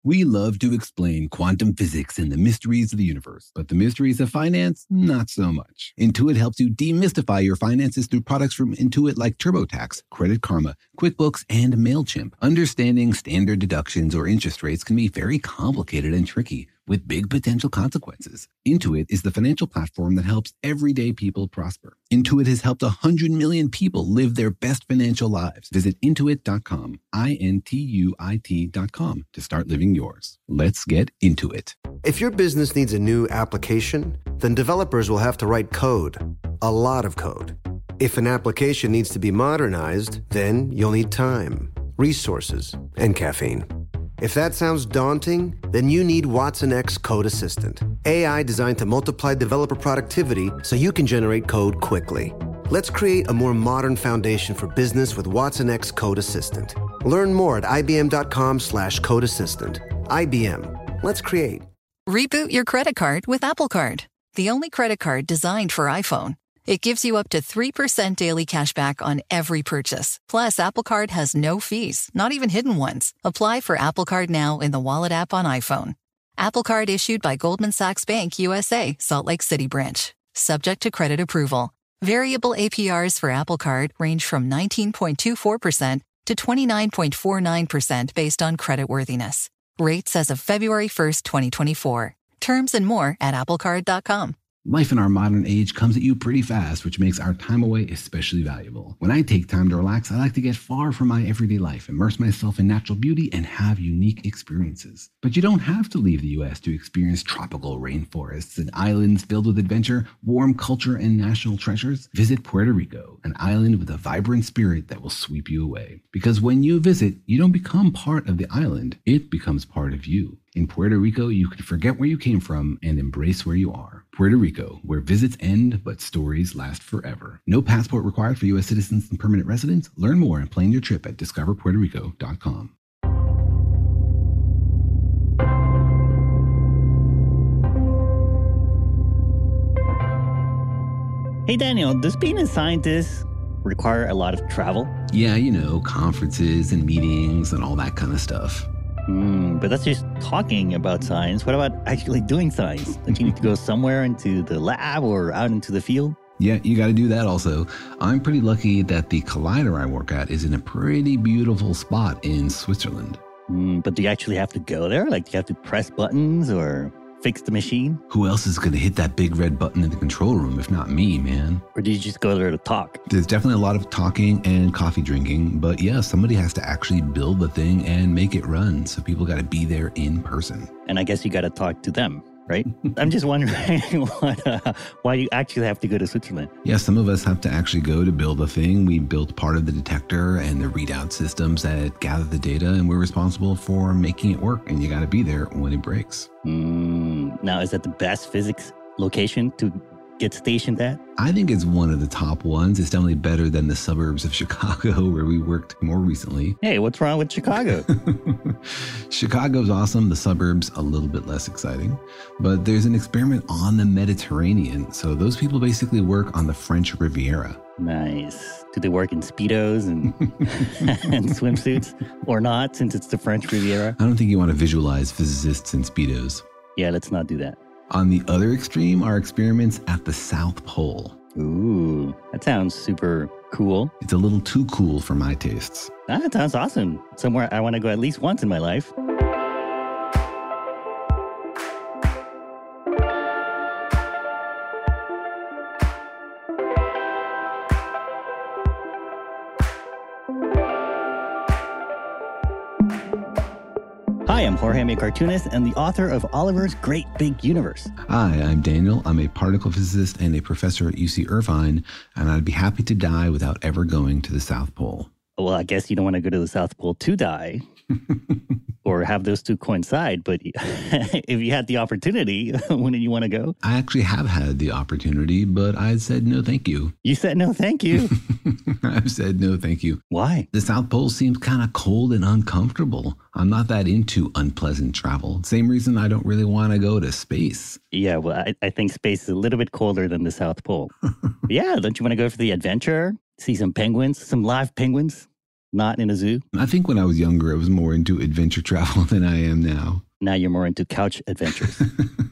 We love to explain quantum physics and the mysteries of the universe, but the mysteries of finance, not so much. Intuit helps you demystify your finances through products from Intuit like TurboTax, Credit Karma, QuickBooks, and MailChimp. Understanding standard deductions or interest rates can be very complicated and tricky, with big potential consequences. Intuit is the financial platform that helps everyday people prosper. Intuit has helped 100 million people live their best financial lives. Visit Intuit.com, Intuit.com, to start living yours. Let's get into it. If your business needs a new application, then developers will have to write code, a lot of code. If an application needs to be modernized, then you'll need time, resources, and caffeine. If that sounds daunting, then you need Watson X Code Assistant, AI designed to multiply developer productivity so you can generate code quickly. Let's create a more modern foundation for business with Watson X Code Assistant. Learn more at ibm.com/code assistant. IBM. Let's create. Reboot your credit card with Apple Card, the only credit card designed for iPhone. It gives you up to 3% daily cash back on every purchase. Plus, Apple Card has no fees, not even hidden ones. Apply for Apple Card now in the Wallet app on iPhone. Apple Card issued by Goldman Sachs Bank USA, Salt Lake City branch. Subject to credit approval. Variable APRs for Apple Card range from 19.24% to 29.49% based on creditworthiness. Rates as of February 1st, 2024. Terms and more at applecard.com. Life in our modern age comes at you pretty fast, which makes our time away especially valuable. When I take time to relax, I like to get far from my everyday life, immerse myself in natural beauty, and have unique experiences. But you don't have to leave the U.S. to experience tropical rainforests and islands filled with adventure, warm culture, and national treasures. Visit Puerto Rico, an island with a vibrant spirit that will sweep you away. Because when you visit, you don't become part of the island, it becomes part of you. In Puerto Rico, you can forget where you came from and embrace where you are. Puerto Rico, where visits end but stories last forever. No passport required for U.S. citizens and permanent residents. Learn more and plan your trip at discoverpuertorico.com. Hey Daniel, does being a scientist require a lot of travel? Yeah, conferences and meetings and all that kind of stuff. But that's just talking about science. What about actually doing science? Don't you need to go somewhere into the lab or out into the field? Yeah, you got to do that also. I'm pretty lucky that the collider I work at is in a pretty beautiful spot in Switzerland. But do you actually have to go there? Like, do you have to press buttons or fix the machine? Who else is going to hit that big red button in the control room if not me, man? Or do you just go there to talk? There's definitely a lot of talking and coffee drinking, but yeah, somebody has to actually build the thing and make it run, so people got to be there in person. And I guess you got to talk to them, right? I'm just wondering why you actually have to go to Switzerland. Yeah, some of us have to actually go to build a thing. We built part of the detector and the readout systems that gather the data, and we're responsible for making it work, and you got to be there when it breaks. Now, is that the best physics location to get stationed at? I think it's one of the top ones. It's definitely better than the suburbs of Chicago, where we worked more recently. Hey, what's wrong with Chicago? Chicago's awesome. The suburbs, a little bit less exciting. But there's an experiment on the Mediterranean. So those people basically work on the French Riviera. Nice. Do they work in Speedos and, and swimsuits or not, since it's the French Riviera? I don't think you want to visualize physicists in Speedos. Yeah, let's not do that. On the other extreme are experiments at the South Pole. Ooh, that sounds super cool. It's a little too cool for my tastes. That sounds awesome. Somewhere I want to go at least once in my life. Hi, I'm Jorge, I'm a cartoonist and the author of Oliver's Great Big Universe. Hi, I'm Daniel. I'm a particle physicist and a professor at UC Irvine, and I'd be happy to die without ever going to the South Pole. Well, I guess you don't want to go to the South Pole to die or have those two coincide, but if you had the opportunity, wouldn't you want to go? I actually have had the opportunity, but I said no thank you. You said no thank you? I've said no thank you. Why? The South Pole seems kind of cold and uncomfortable. I'm not that into unpleasant travel. Same reason I don't really want to go to space. Yeah, well, I think space is a little bit colder than the South Pole. Yeah, don't you want to go for the adventure? See some penguins, some live penguins? not in a zoo? I think when I was younger, I was more into adventure travel than I am now. Now you're more into couch adventures.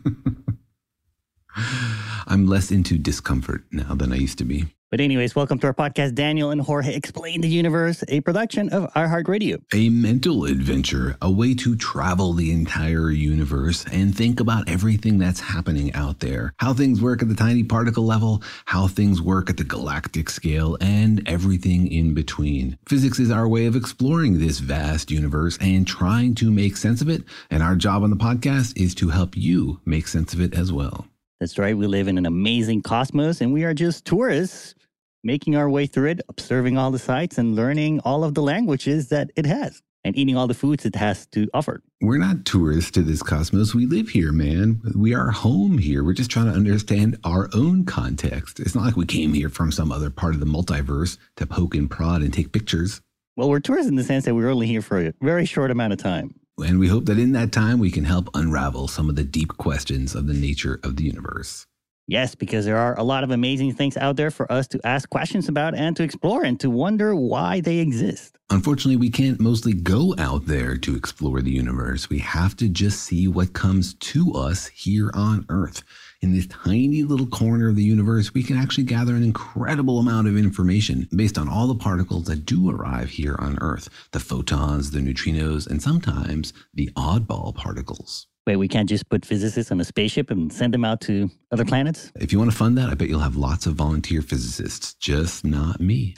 I'm less into discomfort now than I used to be. But anyways, welcome to our podcast, Daniel and Jorge Explain the Universe, a production of iHeartRadio. A mental adventure, a way to travel the entire universe and think about everything that's happening out there. How things work at the tiny particle level, how things work at the galactic scale, and everything in between. Physics is our way of exploring this vast universe and trying to make sense of it. And our job on the podcast is to help you make sense of it as well. That's right. We live in an amazing cosmos, and we are just tourists making our way through it, observing all the sights and learning all of the languages that it has and eating all the foods it has to offer. We're not tourists to this cosmos. We live here, man. We are home here. We're just trying to understand our own context. It's not like we came here from some other part of the multiverse to poke and prod and take pictures. Well, we're tourists in the sense that we're only here for a very short amount of time. And we hope that in that time, we can help unravel some of the deep questions of the nature of the universe. Yes, because there are a lot of amazing things out there for us to ask questions about and to explore and to wonder why they exist. Unfortunately, we can't mostly go out there to explore the universe. We have to just see what comes to us here on Earth. In this tiny little corner of the universe, we can actually gather an incredible amount of information based on all the particles that do arrive here on Earth. The photons, the neutrinos, and sometimes the oddball particles. Wait, we can't just put physicists on a spaceship and send them out to other planets? If you want to fund that, I bet you'll have lots of volunteer physicists, just not me.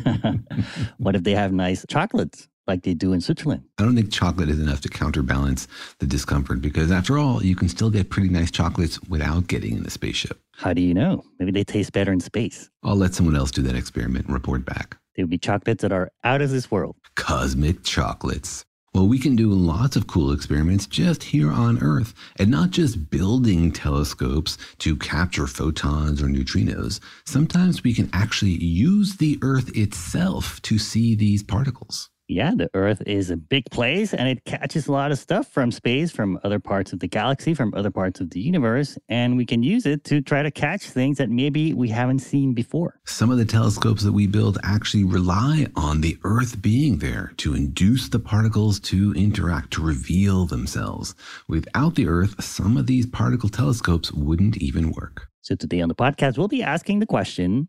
What if they have nice chocolates like they do in Switzerland? I don't think chocolate is enough to counterbalance the discomfort because after all, you can still get pretty nice chocolates without getting in the spaceship. How do you know? Maybe they taste better in space. I'll let someone else do that experiment and report back. They would be chocolates that are out of this world. Cosmic chocolates. Well, we can do lots of cool experiments just here on Earth, and not just building telescopes to capture photons or neutrinos. Sometimes we can actually use the Earth itself to see these particles. Yeah, the Earth is a big place and it catches a lot of stuff from space, from other parts of the galaxy, from other parts of the universe. And we can use it to try to catch things that maybe we haven't seen before. Some of the telescopes that we build actually rely on the Earth being there to induce the particles to interact, to reveal themselves. Without the Earth, some of these particle telescopes wouldn't even work. So today on the podcast, we'll be asking the question,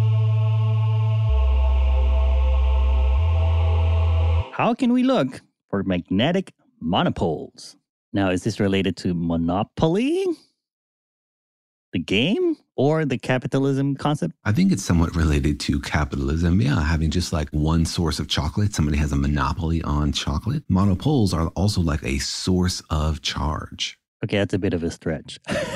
how can we look for magnetic monopoles? Now, is this related to Monopoly, the game, or the capitalism concept? I think it's somewhat related to capitalism. Yeah, having just like one source of chocolate, somebody has a monopoly on chocolate. Monopoles are also like a source of charge. Okay, that's a bit of a stretch.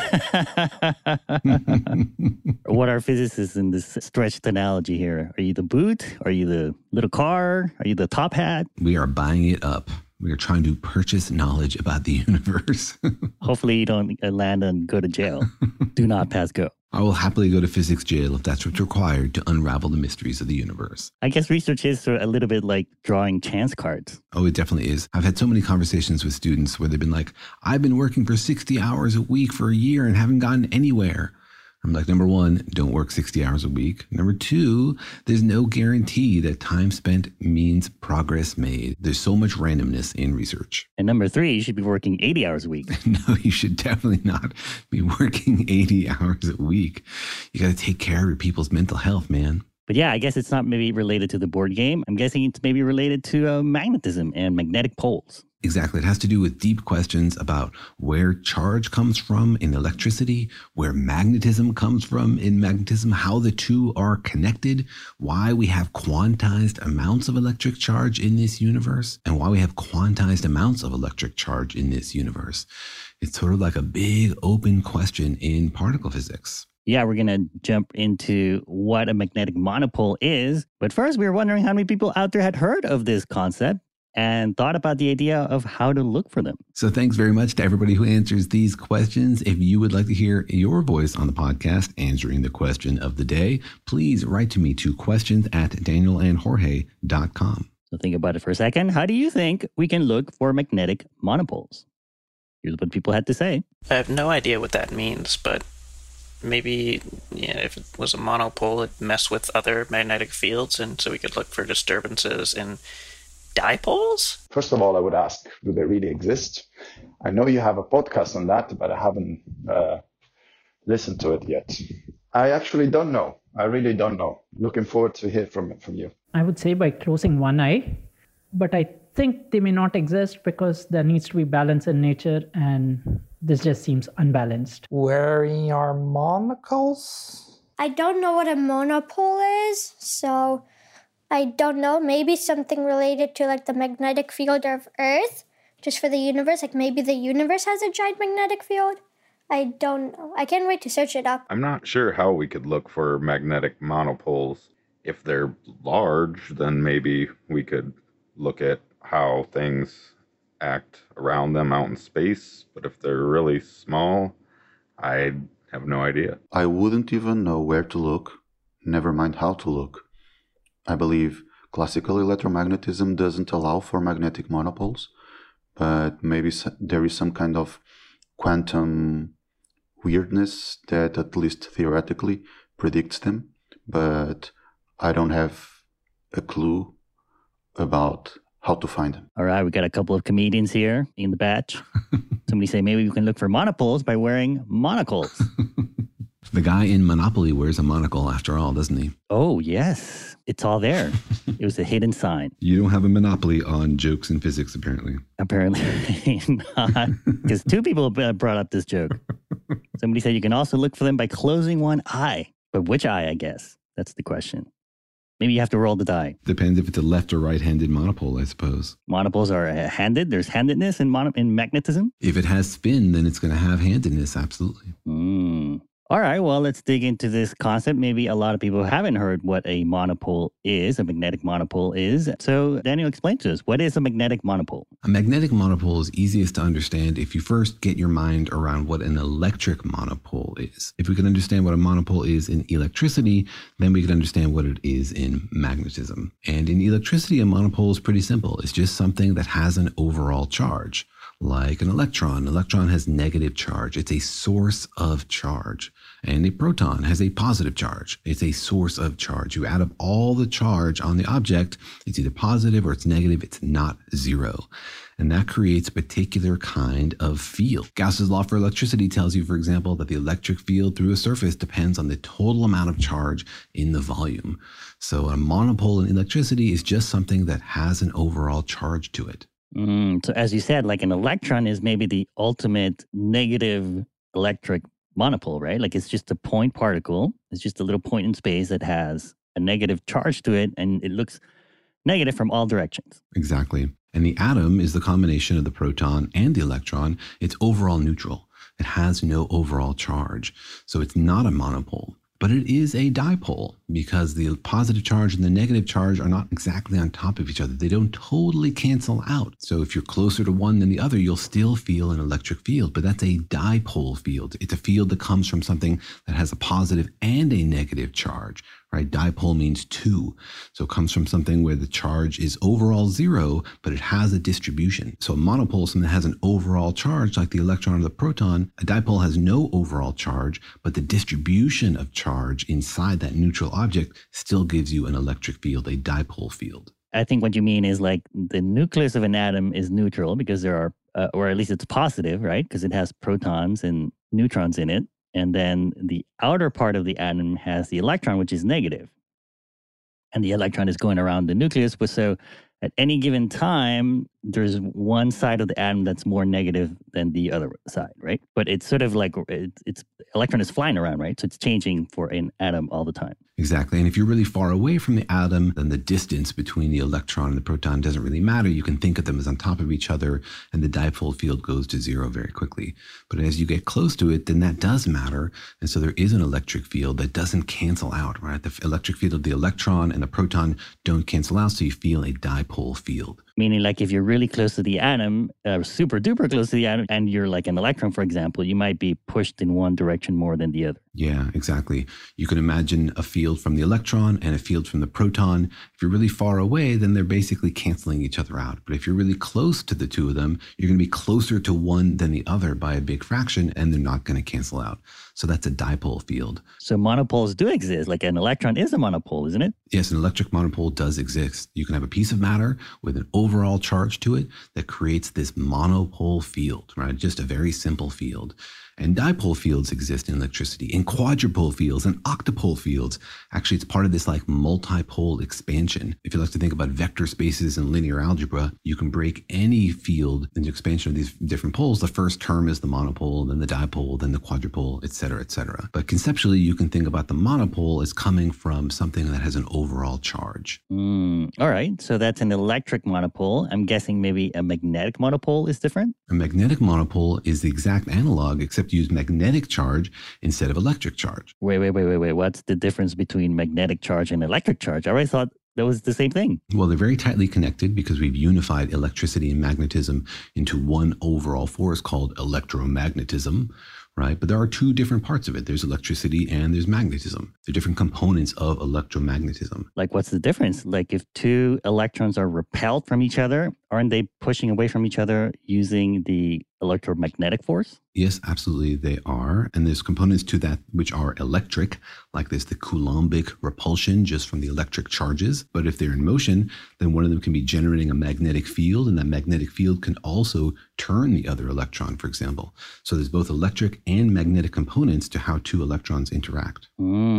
What are physicists in this stretched analogy here? Are you the boot? Are you the little car? Are you the top hat? We are buying it up. We are trying to purchase knowledge about the universe. Hopefully you don't land and go to jail. Do not pass go. I will happily go to physics jail if that's what's required to unravel the mysteries of the universe. I guess research is a little bit like drawing chance cards. Oh, it definitely is. I've had so many conversations with students where they've been like, I've been working for 60 hours a week for a year and haven't gotten anywhere. I'm like, number one, don't work 60 hours a week. Number two, there's no guarantee that time spent means progress made. There's so much randomness in research. And number three, you should be working 80 hours a week. No, you should definitely not be working 80 hours a week. You got to take care of people's mental health, man. But yeah, I guess it's not maybe related to the board game. I'm guessing it's maybe related to magnetism and magnetic poles. Exactly. It has to do with deep questions about where charge comes from in electricity, where magnetism comes from in magnetism, how the two are connected, why we have quantized amounts of electric charge in this universe, and why we have quantized amounts of electric charge in this universe. It's sort of like a big open question in particle physics. Yeah, we're going to jump into what a magnetic monopole is. But first, we were wondering how many people out there had heard of this concept and thought about the idea of how to look for them. So thanks very much to everybody who answers these questions. If you would like to hear your voice on the podcast answering the question of the day, please write to me to questions@danielandjorge.com. So think about it for a second. How do you think we can look for magnetic monopoles? Here's what people had to say. I have no idea what that means, but maybe if it was a monopole, it'd mess with other magnetic fields, and so we could look for disturbances in dipoles? First of all, I would ask, do they really exist? I know you have a podcast on that, but I haven't listened to it yet. I actually don't know. I really don't know. Looking forward to hear from you. I would say by closing one eye, but I think they may not exist because there needs to be balance in nature, and this just seems unbalanced. Wearing our monocles? I don't know what a monopole is, so I don't know. Maybe something related to like the magnetic field of Earth, just for the universe. Like maybe the universe has a giant magnetic field. I don't know. I can't wait to search it up. I'm not sure how we could look for magnetic monopoles. If they're large, then maybe we could look at how things act around them out in space. But if they're really small, I have no idea. I wouldn't even know where to look, never mind how to look. I believe classical electromagnetism doesn't allow for magnetic monopoles, but maybe there is some kind of quantum weirdness that at least theoretically predicts them, but I don't have a clue about how to find them. All right, we got a couple of comedians here in the batch. Somebody say maybe we can look for monopoles by wearing monocles. The guy in Monopoly wears a monocle after all, doesn't he? Oh, yes. It's all there. It was a hidden sign. You don't have a monopoly on jokes in physics, apparently. Apparently not. Because two people brought up this joke. Somebody said you can also look for them by closing one eye. But which eye, I guess? That's the question. Maybe you have to roll the die. Depends if it's a left or right-handed monopole, I suppose. Monopoles are handed. There's handedness in magnetism. If it has spin, then it's going to have handedness, absolutely. All right, well, let's dig into this concept. Maybe a lot of people haven't heard what a monopole is, a magnetic monopole is. So, Daniel, explain to us, what is a magnetic monopole? A magnetic monopole is easiest to understand if you first get your mind around what an electric monopole is. If we can understand what a monopole is in electricity, then we can understand what it is in magnetism. And in electricity, a monopole is pretty simple. It's just something that has an overall charge. Like an electron. An electron has negative charge. It's a source of charge. And a proton has a positive charge. It's a source of charge. You add up all the charge on the object, it's either positive or it's negative. It's not zero. And that creates a particular kind of field. Gauss's law for electricity tells you, for example, that the electric field through a surface depends on the total amount of charge in the volume. So a monopole in electricity is just something that has an overall charge to it. So as you said, like an electron is maybe the ultimate negative electric monopole, right? Like it's just a point particle. It's just a little point in space that has a negative charge to it, and it looks negative from all directions. Exactly. And the atom is the combination of the proton and the electron. It's overall neutral. It has no overall charge. So it's not a monopole. But it is a dipole because the positive charge and the negative charge are not exactly on top of each other. They don't totally cancel out. So if you're closer to one than the other, you'll still feel an electric field, but that's a dipole field. It's a field that comes from something that has a positive and a negative charge, right? Dipole means two. So it comes from something where the charge is overall zero, but it has a distribution. So a monopole is something that has an overall charge like the electron or the proton. A dipole has no overall charge, but the distribution of charge inside that neutral object still gives you an electric field, a dipole field. I think what you mean is like the nucleus of an atom is neutral because there are, or at least it's positive, right? Because it has protons and neutrons in it. And then the outer part of the atom has the electron, which is negative. And the electron is going around the nucleus. But so at any given time, there's one side of the atom that's more negative than the other side, right? But it's sort of like it's electron is flying around, right? So it's changing for an atom all the time. Exactly. And if you're really far away from the atom, then the distance between the electron and the proton doesn't really matter. You can think of them as on top of each other, and the dipole field goes to zero very quickly. But as you get close to it, then that does matter. And so there is an electric field that doesn't cancel out, right? The electric field of the electron and the proton don't cancel out, so you feel a dipole field. Meaning like if you're really close to the atom, super duper close to the atom, and you're like an electron, for example, you might be pushed in one direction more than the other. Yeah, exactly. You can imagine a field from the electron and a field from the proton. If you're really far away, then they're basically canceling each other out. But if you're really close to the two of them, you're going to be closer to one than the other by a big fraction, and they're not going to cancel out. So that's a dipole field. So monopoles do exist. Like an electron is a monopole, isn't it? Yes, an electric monopole does exist. You can have a piece of matter with an overall charge to it that creates this monopole field, right? Just a very simple field. And dipole fields exist in electricity, and quadrupole fields and octupole fields. Actually, it's part of this like multipole expansion. If you like to think about vector spaces in linear algebra, you can break any field into expansion of these different poles. The first term is the monopole, then the dipole, then the quadrupole, et cetera, et cetera. But conceptually, you can think about the monopole as coming from something that has an overall charge. All right. So that's an electric monopole. I'm guessing maybe a magnetic monopole is different? A magnetic monopole is the exact analog, except use magnetic charge instead of electric charge. Wait. What's the difference between magnetic charge and electric charge? I always thought that was the same thing. Well, they're very tightly connected because we've unified electricity and magnetism into one overall force called electromagnetism, right? But there are two different parts of it. There's electricity and there's magnetism. They're different components of electromagnetism. Like, what's the difference? Like, if two electrons are repelled from each other, aren't they pushing away from each other using the electromagnetic force? Yes, absolutely they are. And there's components to that which are electric, like there's the Coulombic repulsion just from the electric charges. But if they're in motion, then one of them can be generating a magnetic field, and that magnetic field can also turn the other electron, for example. So there's both electric and magnetic components to how two electrons interact.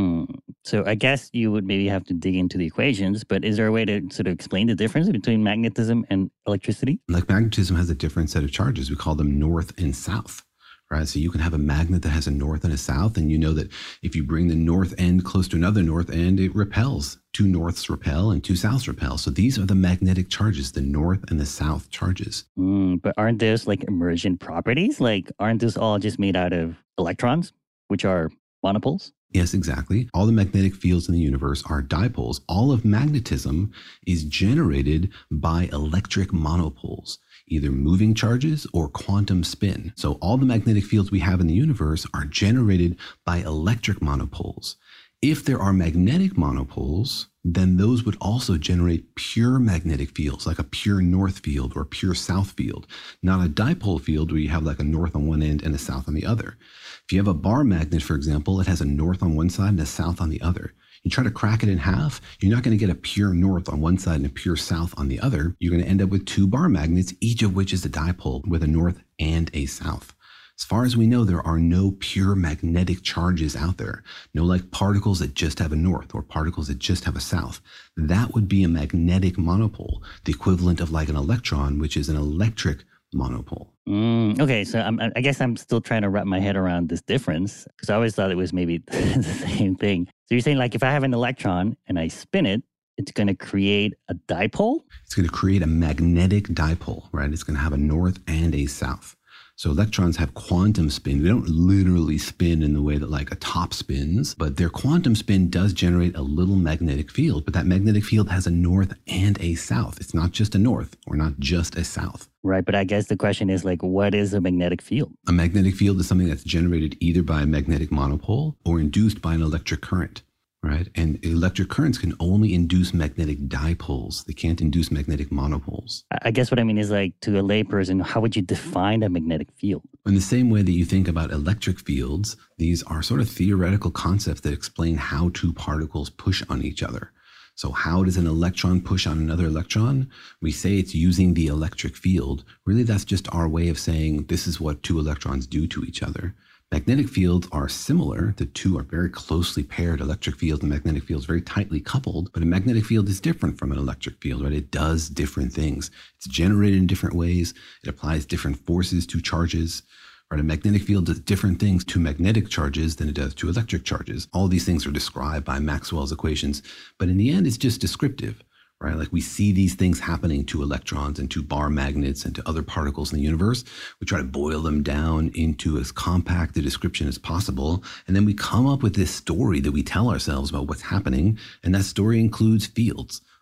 So I guess you would maybe have to dig into the equations, but is there a way to sort of explain the difference between magnetism and electricity? Like magnetism has a different set of charges. We call them north and south. Right? So you can have a magnet that has a north and a south, and you know that if you bring the north end close to another north end, it repels. Two norths repel and two souths repel. So these are the magnetic charges, the north and the south charges. But aren't those like emergent properties? Like, aren't those all just made out of electrons, which are monopoles? Yes, exactly. All the magnetic fields in the universe are dipoles. All of magnetism is generated by electric monopoles, either moving charges or quantum spin. So all the magnetic fields we have in the universe are generated by electric monopoles. If there are magnetic monopoles, then those would also generate pure magnetic fields, like a pure north field or pure south field, not a dipole field where you have like a north on one end and a south on the other. If you have a bar magnet, for example, it has a north on one side and a south on the other. You try to crack it in half, you're not going to get a pure north on one side and a pure south on the other. You're going to end up with two bar magnets, each of which is a dipole with a north and a south. As far as we know, there are no pure magnetic charges out there. No like particles that just have a north or particles that just have a south. That would be a magnetic monopole, the equivalent of like an electron, which is an electric monopole. Okay, so I guess I'm still trying to wrap my head around this difference, because I always thought it was maybe the same thing. So you're saying like if I have an electron and I spin it, it's going to create a dipole? It's going to create a magnetic dipole, right? It's going to have a north and a south. So electrons have quantum spin. They don't literally spin in the way that like a top spins, but their quantum spin does generate a little magnetic field. But that magnetic field has a north and a south. It's not just a north or not just a south. Right, but I guess the question is like, what is a magnetic field? A magnetic field is something that's generated either by a magnetic monopole or induced by an electric current. Right? And electric currents can only induce magnetic dipoles. They can't induce magnetic monopoles. I guess what I mean is like, to a layperson, how would you define a magnetic field? In the same way that you think about electric fields, these are sort of theoretical concepts that explain how two particles push on each other. So how does an electron push on another electron? We say it's using the electric field. Really, that's just our way of saying this is what two electrons do to each other. Magnetic fields are similar. The two are very closely paired. Electric fields and magnetic fields very tightly coupled, but a magnetic field is different from an electric field, right? It does different things. It's generated in different ways. It applies different forces to charges, right? A magnetic field does different things to magnetic charges than it does to electric charges. All these things are described by Maxwell's equations, but in the end, it's just descriptive. Right? Like we see these things happening to electrons and to bar magnets and to other particles in the universe. We try to boil them down into as compact a description as possible. And then we come up with this story that we tell ourselves about what's happening. And that story includes fields.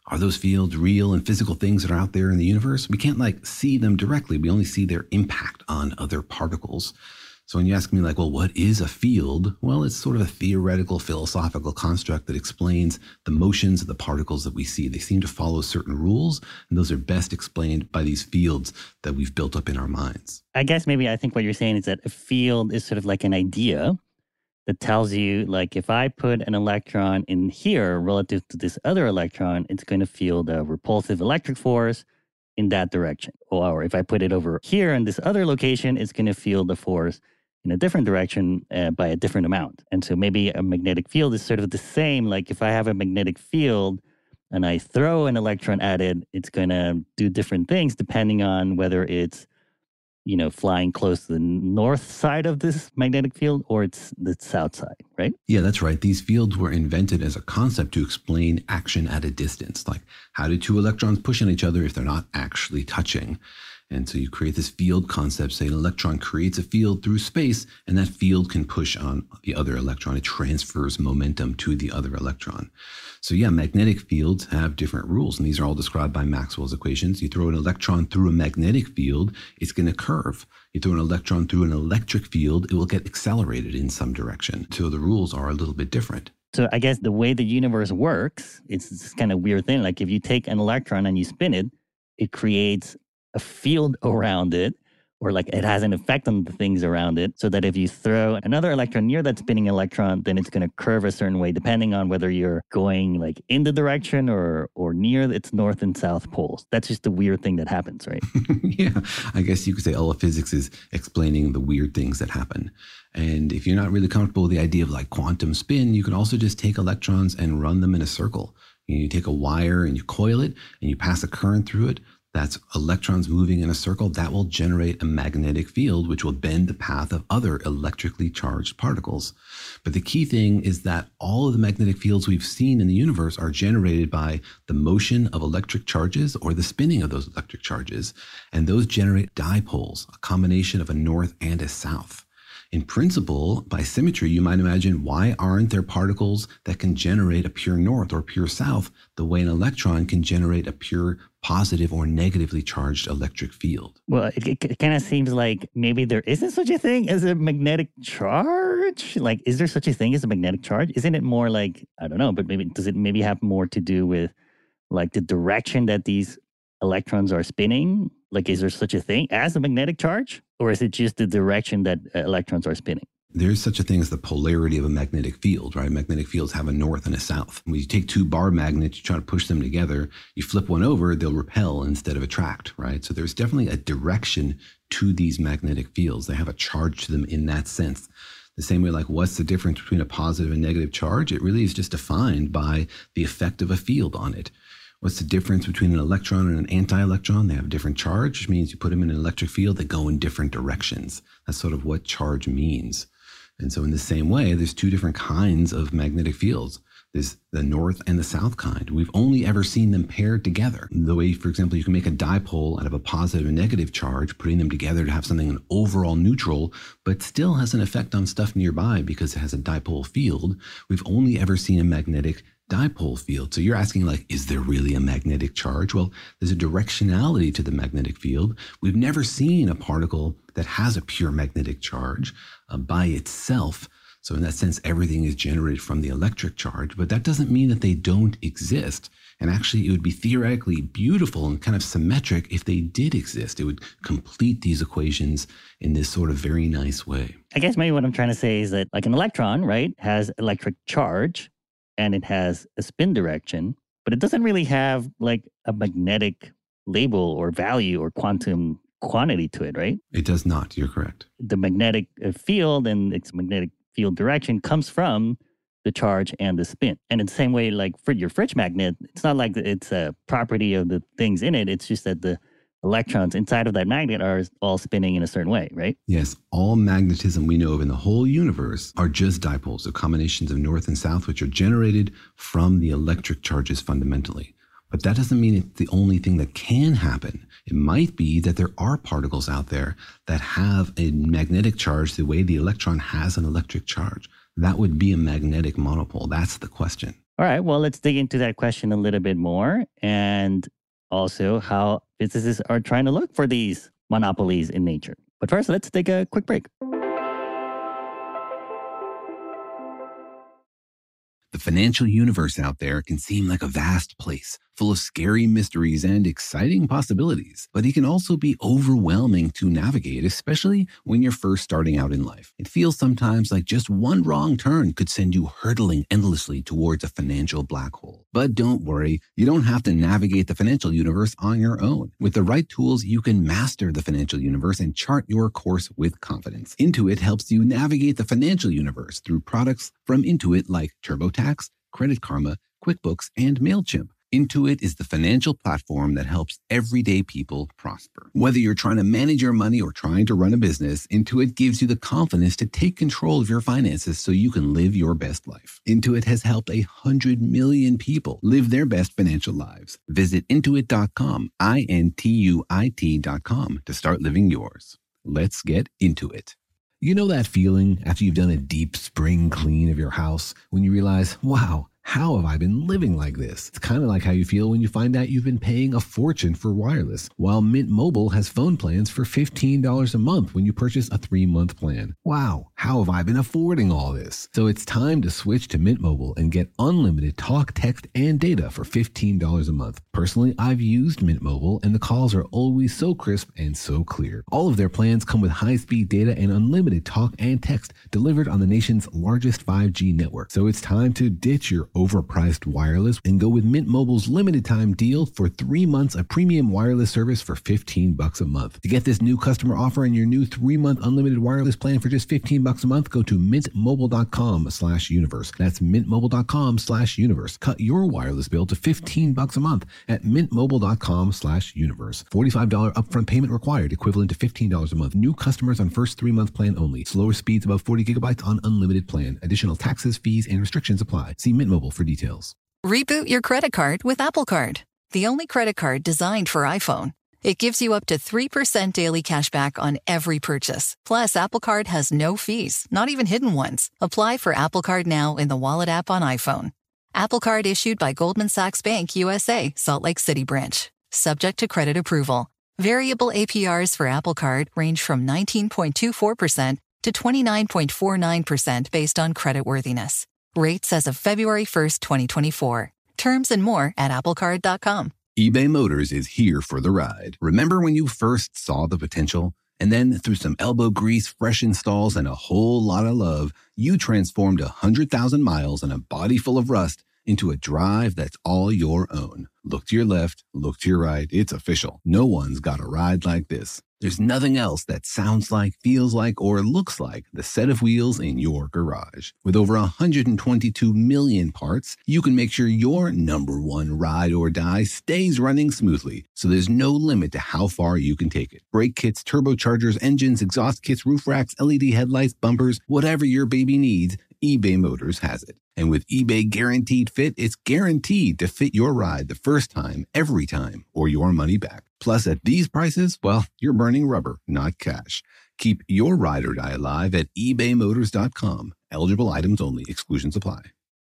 Are those fields real and physical things that are out there in the universe? We can't see them directly. We only see their impact on other particles. So when you ask me well, what is a field? Well, it's sort of a theoretical philosophical construct that explains the motions of the particles that we see. They seem to follow certain rules, and those are best explained by these fields that we've built up in our minds. I guess maybe I think what you're saying is that a field is sort of like an idea that tells you, if I put an electron in here relative to this other electron, it's going to feel the repulsive electric force in that direction. Or if I put it over here in this other location, it's going to feel the force in a different direction by a different amount. And so maybe a magnetic field is sort of the same. Like if I have a magnetic field and I throw an electron at it, it's going to do different things depending on whether it's flying close to the north side of this magnetic field or it's the south side, right? Yeah, that's right. These fields were invented as a concept to explain action at a distance. Like, how do two electrons push on each other if they're not actually touching? And so you create this field concept, say an electron creates a field through space, and that field can push on the other electron. It transfers momentum to the other electron. So yeah, magnetic fields have different rules, and these are all described by Maxwell's equations. You throw an electron through a magnetic field, it's going to curve. You throw an electron through an electric field, it will get accelerated in some direction. So the rules are a little bit different. So I guess the way the universe works, it's this kind of weird thing. Like if you take an electron and you spin it, it creates a field around it, or it has an effect on the things around it, so that if you throw another electron near that spinning electron, then it's going to curve a certain way depending on whether you're going in the direction or near its north and south poles. That's just the weird thing that happens, right? Yeah, I guess you could say all of physics is explaining the weird things that happen. And if you're not really comfortable with the idea of quantum spin, you can also just take electrons and run them in a circle. You take a wire and you coil it and you pass a current through it. That's electrons moving in a circle. That will generate a magnetic field, which will bend the path of other electrically charged particles. But the key thing is that all of the magnetic fields we've seen in the universe are generated by the motion of electric charges or the spinning of those electric charges. And those generate dipoles, a combination of a north and a south. In principle, by symmetry, you might imagine, why aren't there particles that can generate a pure north or pure south the way an electron can generate a pure positive or negatively charged electric field? Well, it kind of seems like maybe there isn't such a thing as a magnetic charge. Is there such a thing as a magnetic charge? Isn't it more I don't know, but does it maybe have more to do with the direction that these electrons are spinning? Is there such a thing as a magnetic charge? Or is it just the direction that electrons are spinning? There's such a thing as the polarity of a magnetic field, right? Magnetic fields have a north and a south. When you take two bar magnets, you try to push them together, you flip one over, they'll repel instead of attract, right? So there's definitely a direction to these magnetic fields. They have a charge to them in that sense. The same way, what's the difference between a positive and negative charge? It really is just defined by the effect of a field on it. What's the difference between an electron and an anti-electron? They have a different charge, which means you put them in an electric field, they go in different directions. That's sort of what charge means. And so in the same way, there's two different kinds of magnetic fields. There's the north and the south kind. We've only ever seen them paired together. The way, for example, you can make a dipole out of a positive and negative charge, putting them together to have something an overall neutral, but still has an effect on stuff nearby because it has a dipole field. We've only ever seen a magnetic dipole field. So you're asking, is there really a magnetic charge? Well, there's a directionality to the magnetic field. We've never seen a particle that has a pure magnetic charge by itself. So in that sense, everything is generated from the electric charge, but that doesn't mean that they don't exist. And actually, it would be theoretically beautiful and kind of symmetric if they did exist. It would complete these equations in this sort of very nice way. I guess maybe what I'm trying to say is that an electron, right, has electric charge, and it has a spin direction, but it doesn't really have a magnetic label or value or quantum quantity to it, right? It does not. You're correct. The magnetic field and its magnetic field direction comes from the charge and the spin. And in the same way, for your fridge magnet, it's not like it's a property of the things in it. It's just that the electrons inside of that magnet are all spinning in a certain way, right? Yes, all magnetism we know of in the whole universe are just dipoles, so combinations of north and south, which are generated from the electric charges fundamentally. But that doesn't mean it's the only thing that can happen. It might be that there are particles out there that have a magnetic charge the way the electron has an electric charge. That would be a magnetic monopole. That's the question. All right, well, let's dig into that question a little bit more and also how physicists are trying to look for these monopolies in nature. But first, let's take a quick break. The financial universe out there can seem like a vast place, full of scary mysteries and exciting possibilities, but it can also be overwhelming to navigate, especially when you're first starting out in life. It feels sometimes like just one wrong turn could send you hurtling endlessly towards a financial black hole. But don't worry, you don't have to navigate the financial universe on your own. With the right tools, you can master the financial universe and chart your course with confidence. Intuit helps you navigate the financial universe through products from Intuit like TurboTax, Credit Karma, QuickBooks, and MailChimp. Intuit is the financial platform that helps everyday people prosper. Whether you're trying to manage your money or trying to run a business, Intuit gives you the confidence to take control of your finances so you can live your best life. Intuit has helped 100 million people live their best financial lives. Visit Intuit.com, Intuit.com, to start living yours. Let's get into it. You know that feeling after you've done a deep spring clean of your house when you realize, wow, how have I been living like this? It's kind of like how you feel when you find out you've been paying a fortune for wireless, while Mint Mobile has phone plans for $15 a month when you purchase a 3-month plan. Wow, how have I been affording all this? So it's time to switch to Mint Mobile and get unlimited talk, text, and data for $15 a month. Personally, I've used Mint Mobile, and the calls are always so crisp and so clear. All of their plans come with high-speed data and unlimited talk and text delivered on the nation's largest 5G network. So it's time to ditch your overpriced wireless and go with Mint Mobile's limited time deal for 3 months of premium wireless service for $15 a month. To get this new customer offer and your new 3-month unlimited wireless plan for just $15 a month, go to mintmobile.com/universe. That's mintmobile.com/universe. Cut your wireless bill to $15 a month at mintmobile.com/universe. $45 upfront payment required, equivalent to $15 a month. New customers on first 3-month plan only. Slower speeds above 40 gigabytes on unlimited plan. Additional taxes, fees, and restrictions apply. See Mint Mobile for details. Reboot your credit card with Apple Card, the only credit card designed for iPhone. It gives you up to 3% daily cash back on every purchase. Plus, Apple Card has no fees, not even hidden ones. Apply for Apple Card now in the Wallet app on iPhone. Apple Card issued by Goldman Sachs Bank USA, Salt Lake City branch. Subject to credit approval. Variable APRs for Apple Card range from 19.24% to 29.49% based on creditworthiness. Rates as of February 1st, 2024. Terms and more at applecard.com. eBay Motors is here for the ride. Remember when you first saw the potential? And then through some elbow grease, fresh installs, and a whole lot of love, you transformed 100,000 miles and a body full of rust into a drive that's all your own. Look to your left, look to your right. It's official. No one's got a ride like this. There's nothing else that sounds like, feels like, or looks like the set of wheels in your garage. With over 122 million parts, you can make sure your number one ride or die stays running smoothly, so there's no limit to how far you can take it. Brake kits, turbochargers, engines, exhaust kits, roof racks, LED headlights, bumpers, whatever your baby needs, eBay Motors has it. And with eBay Guaranteed Fit, it's guaranteed to fit your ride the first time, every time, or your money back. Plus, at these prices, well, you're burning rubber, not cash. Keep your ride or die alive at ebaymotors.com. Eligible items only. Exclusions apply.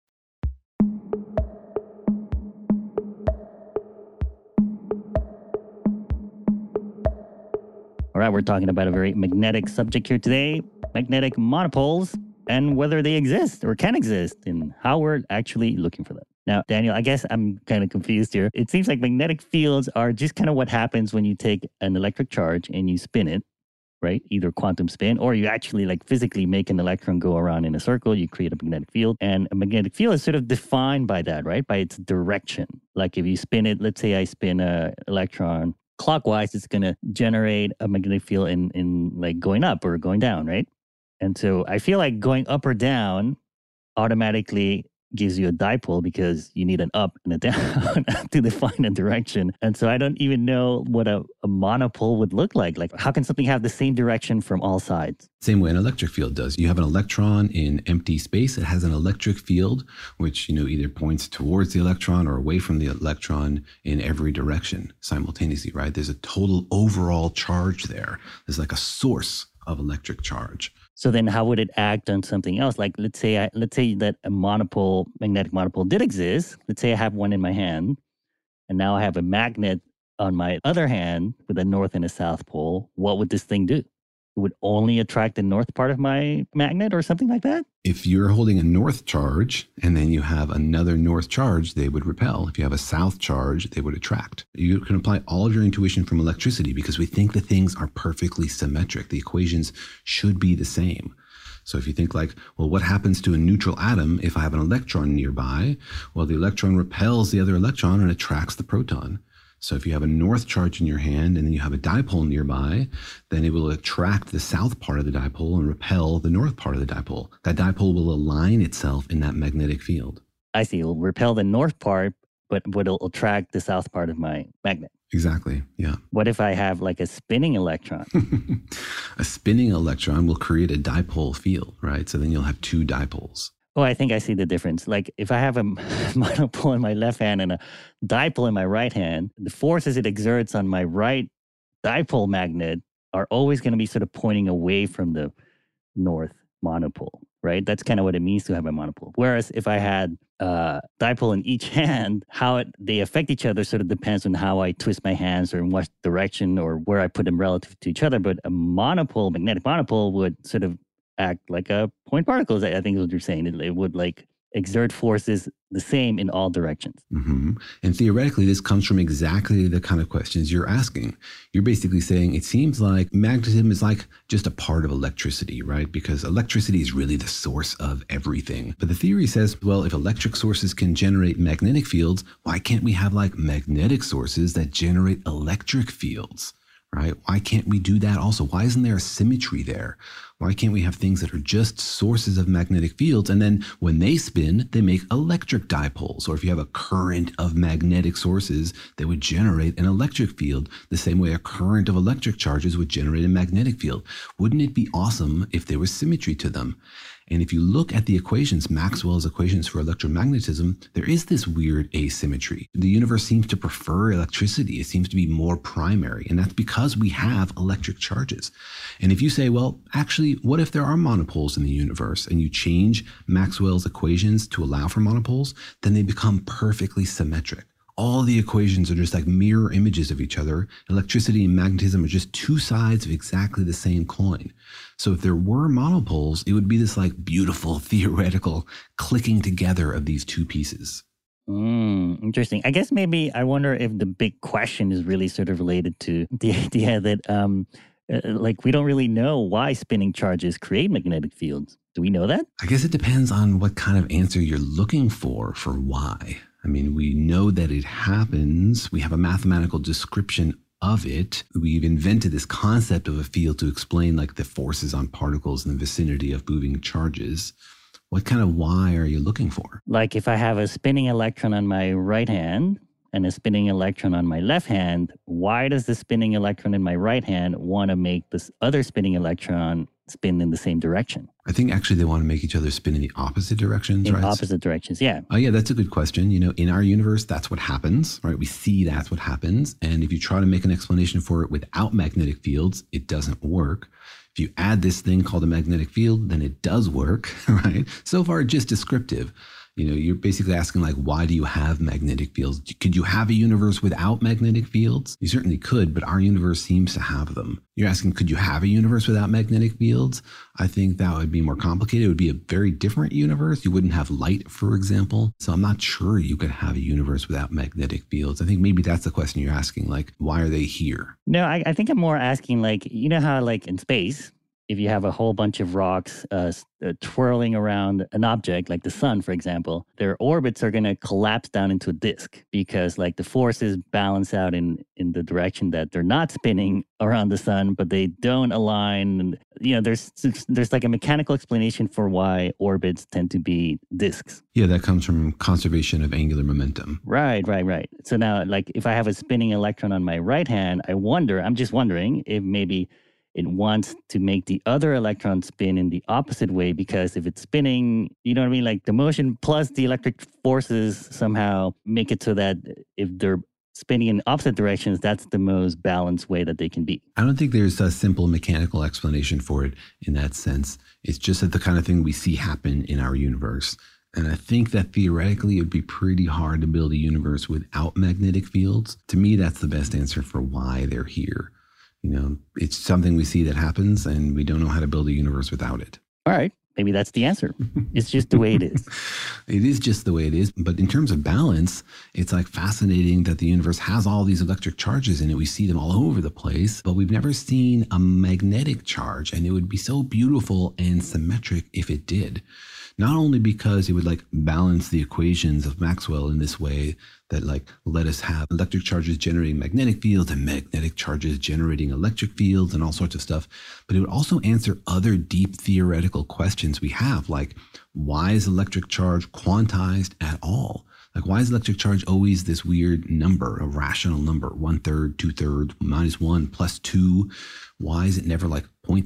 All right, we're talking about a very magnetic subject here today, magnetic monopoles, and whether they exist or can exist and how we're actually looking for them. Now, Daniel, I guess I'm kind of confused here. It seems like magnetic fields are just kind of what happens when you take an electric charge and you spin it, right? Either quantum spin, or you actually like physically make an electron go around in a circle, you create a magnetic field. And a magnetic field is sort of defined by that, right? By its direction. Like if you spin it, let's say I spin an electron clockwise, it's going to generate a magnetic field in like going up or going down, right? And so I feel like going up or down automatically gives you a dipole because you need an up and a down to define a direction. And so I don't even know what a monopole would look like. Like, how can something have the same direction from all sides? Same way an electric field does. You have an electron in empty space. It has an electric field, which, either points towards the electron or away from the electron in every direction simultaneously, right? There's a total overall charge there. There's like a source of electric charge. So then how would it act on something else? Like let's say that a magnetic monopole did exist. Let's say I have one in my hand, and now I have a magnet on my other hand with a north and a south pole. What would this thing do? It would only attract the north part of my magnet or something like that? If you're holding a north charge and then you have another north charge, they would repel. If you have a south charge, they would attract. You can apply all of your intuition from electricity because we think the things are perfectly symmetric. The equations should be the same. So if you think like, well, what happens to a neutral atom if I have an electron nearby? Well, the electron repels the other electron and attracts the proton. So if you have a north charge in your hand and then you have a dipole nearby, then it will attract the south part of the dipole and repel the north part of the dipole. That dipole will align itself in that magnetic field. I see. It will repel the north part, but it'll attract the south part of my magnet. Exactly. Yeah. What if I have like a spinning electron? A spinning electron will create a dipole field, right? So then you'll have two dipoles. Oh, I think I see the difference. Like if I have a monopole in my left hand and a dipole in my right hand, the forces it exerts on my right dipole magnet are always going to be sort of pointing away from the north monopole, right? That's kind of what it means to have a monopole. Whereas if I had a dipole in each hand, how they affect each other sort of depends on how I twist my hands or in what direction or where I put them relative to each other. But a monopole, magnetic monopole, would sort of act like a point particle, I think is what you're saying. It would like exert forces the same in all directions. Mm-hmm. And theoretically, this comes from exactly the kind of questions you're asking. You're basically saying it seems like magnetism is like just a part of electricity, right? Because electricity is really the source of everything. But the theory says, well, if electric sources can generate magnetic fields, why can't we have like magnetic sources that generate electric fields? Right? Why can't we do that also? Why isn't there a symmetry there? Why can't we have things that are just sources of magnetic fields and then when they spin, they make electric dipoles? Or if you have a current of magnetic sources, they would generate an electric field the same way a current of electric charges would generate a magnetic field. Wouldn't it be awesome if there was symmetry to them? And if you look at the equations, Maxwell's equations for electromagnetism, there is this weird asymmetry. The universe seems to prefer electricity. It seems to be more primary. And that's because we have electric charges. And if you say, well, actually, what if there are monopoles in the universe and you change Maxwell's equations to allow for monopoles, then they become perfectly symmetric. All the equations are just like mirror images of each other. Electricity and magnetism are just two sides of exactly the same coin. So if there were monopoles, it would be this like beautiful theoretical clicking together of these two pieces. Interesting. I guess maybe I wonder if the big question is really sort of related to the idea that like we don't really know why spinning charges create magnetic fields. Do we know that? I guess it depends on what kind of answer you're looking for why. I mean, we know that it happens. We have a mathematical description of it. We've invented this concept of a field to explain like the forces on particles in the vicinity of moving charges. What kind of why are you looking for? Like if I have a spinning electron on my right hand and a spinning electron on my left hand, why does the spinning electron in my right hand want to make this other spinning electron spin in the same direction? I think actually they want to make each other spin in the opposite directions, in right? Opposite directions, yeah. Oh, yeah, that's a good question. You know, in our universe, that's what happens, right? We see that's what happens. And if you try to make an explanation for it without magnetic fields, it doesn't work. If you add this thing called a magnetic field, then it does work, right? So far, just descriptive. You know, you're basically asking like, why do you have magnetic fields? Could you have a universe without magnetic fields? You certainly could, but our universe seems to have them. You're asking, could you have a universe without magnetic fields? I think that would be more complicated. It would be a very different universe. You wouldn't have light, for example. So I'm not sure you could have a universe without magnetic fields. I think maybe that's the question you're asking, like, why are they here? No, I think I'm more asking like, you know how like in space, if you have a whole bunch of rocks twirling around an object, like the sun, for example, their orbits are going to collapse down into a disk because like the forces balance out in the direction that they're not spinning around the sun, but they don't align. And, you know, there's like a mechanical explanation for why orbits tend to be disks. Yeah, that comes from conservation of angular momentum. Right. So now, like if I have a spinning electron on my right hand, I'm just wondering if maybe it wants to make the other electron spin in the opposite way because if it's spinning, you know what I mean? Like the motion plus the electric forces somehow make it so that if they're spinning in opposite directions, that's the most balanced way that they can be. I don't think there's a simple mechanical explanation for it in that sense. It's just that the kind of thing we see happen in our universe. And I think that theoretically it would be pretty hard to build a universe without magnetic fields. To me, that's the best answer for why they're here. It's something we see that happens, and we don't know how to build a universe without it. All right. Maybe that's the answer. It's just the way it is. It is just the way it is. But in terms of balance, it's like fascinating that the universe has all these electric charges in it. We see them all over the place, but we've never seen a magnetic charge. And it would be so beautiful and symmetric if it did. Not only because it would like balance the equations of Maxwell in this way that like let us have electric charges generating magnetic fields and magnetic charges generating electric fields and all sorts of stuff, but it would also answer other deep theoretical questions we have, like why is electric charge quantized at all? Like why is electric charge always this weird number, a rational number, 1/3, 2/3, -1, +2? Why is it never like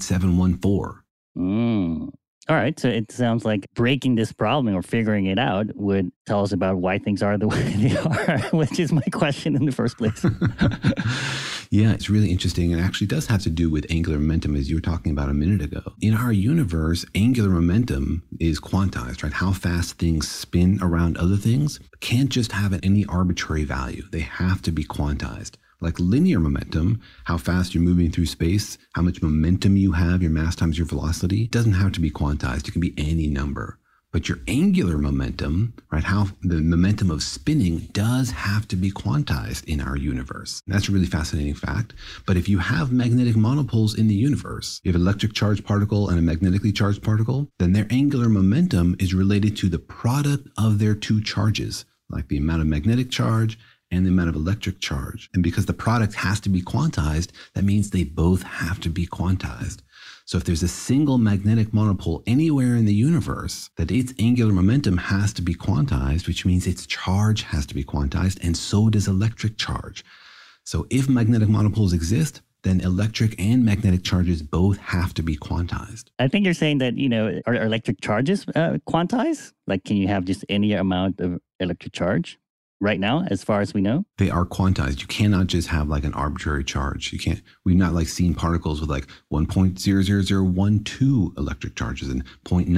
0.714? All right. So it sounds like breaking this problem or figuring it out would tell us about why things are the way they are, which is my question in the first place. Yeah, it's really interesting. It actually does have to do with angular momentum, as you were talking about a minute ago. In our universe, angular momentum is quantized, right? How fast things spin around other things can't just have any arbitrary value. They have to be quantized. Like linear momentum, how fast you're moving through space, how much momentum you have, your mass times your velocity, doesn't have to be quantized. It can be any number. But your angular momentum, right, how the momentum of spinning does have to be quantized in our universe. That's a really fascinating fact. But if you have magnetic monopoles in the universe, you have an electric charged particle and a magnetically charged particle, then their angular momentum is related to the product of their two charges, like the amount of magnetic charge and the amount of electric charge. And because the product has to be quantized, that means they both have to be quantized. So if there's a single magnetic monopole anywhere in the universe, that its angular momentum has to be quantized, which means its charge has to be quantized, and so does electric charge. So if magnetic monopoles exist, then electric and magnetic charges both have to be quantized. I think you're saying that, are electric charges quantized? Like, can you have just any amount of electric charge? Right now, as far as we know? They are quantized. You cannot just have like an arbitrary charge. We've not like seen particles with like 1.00012 electric charges and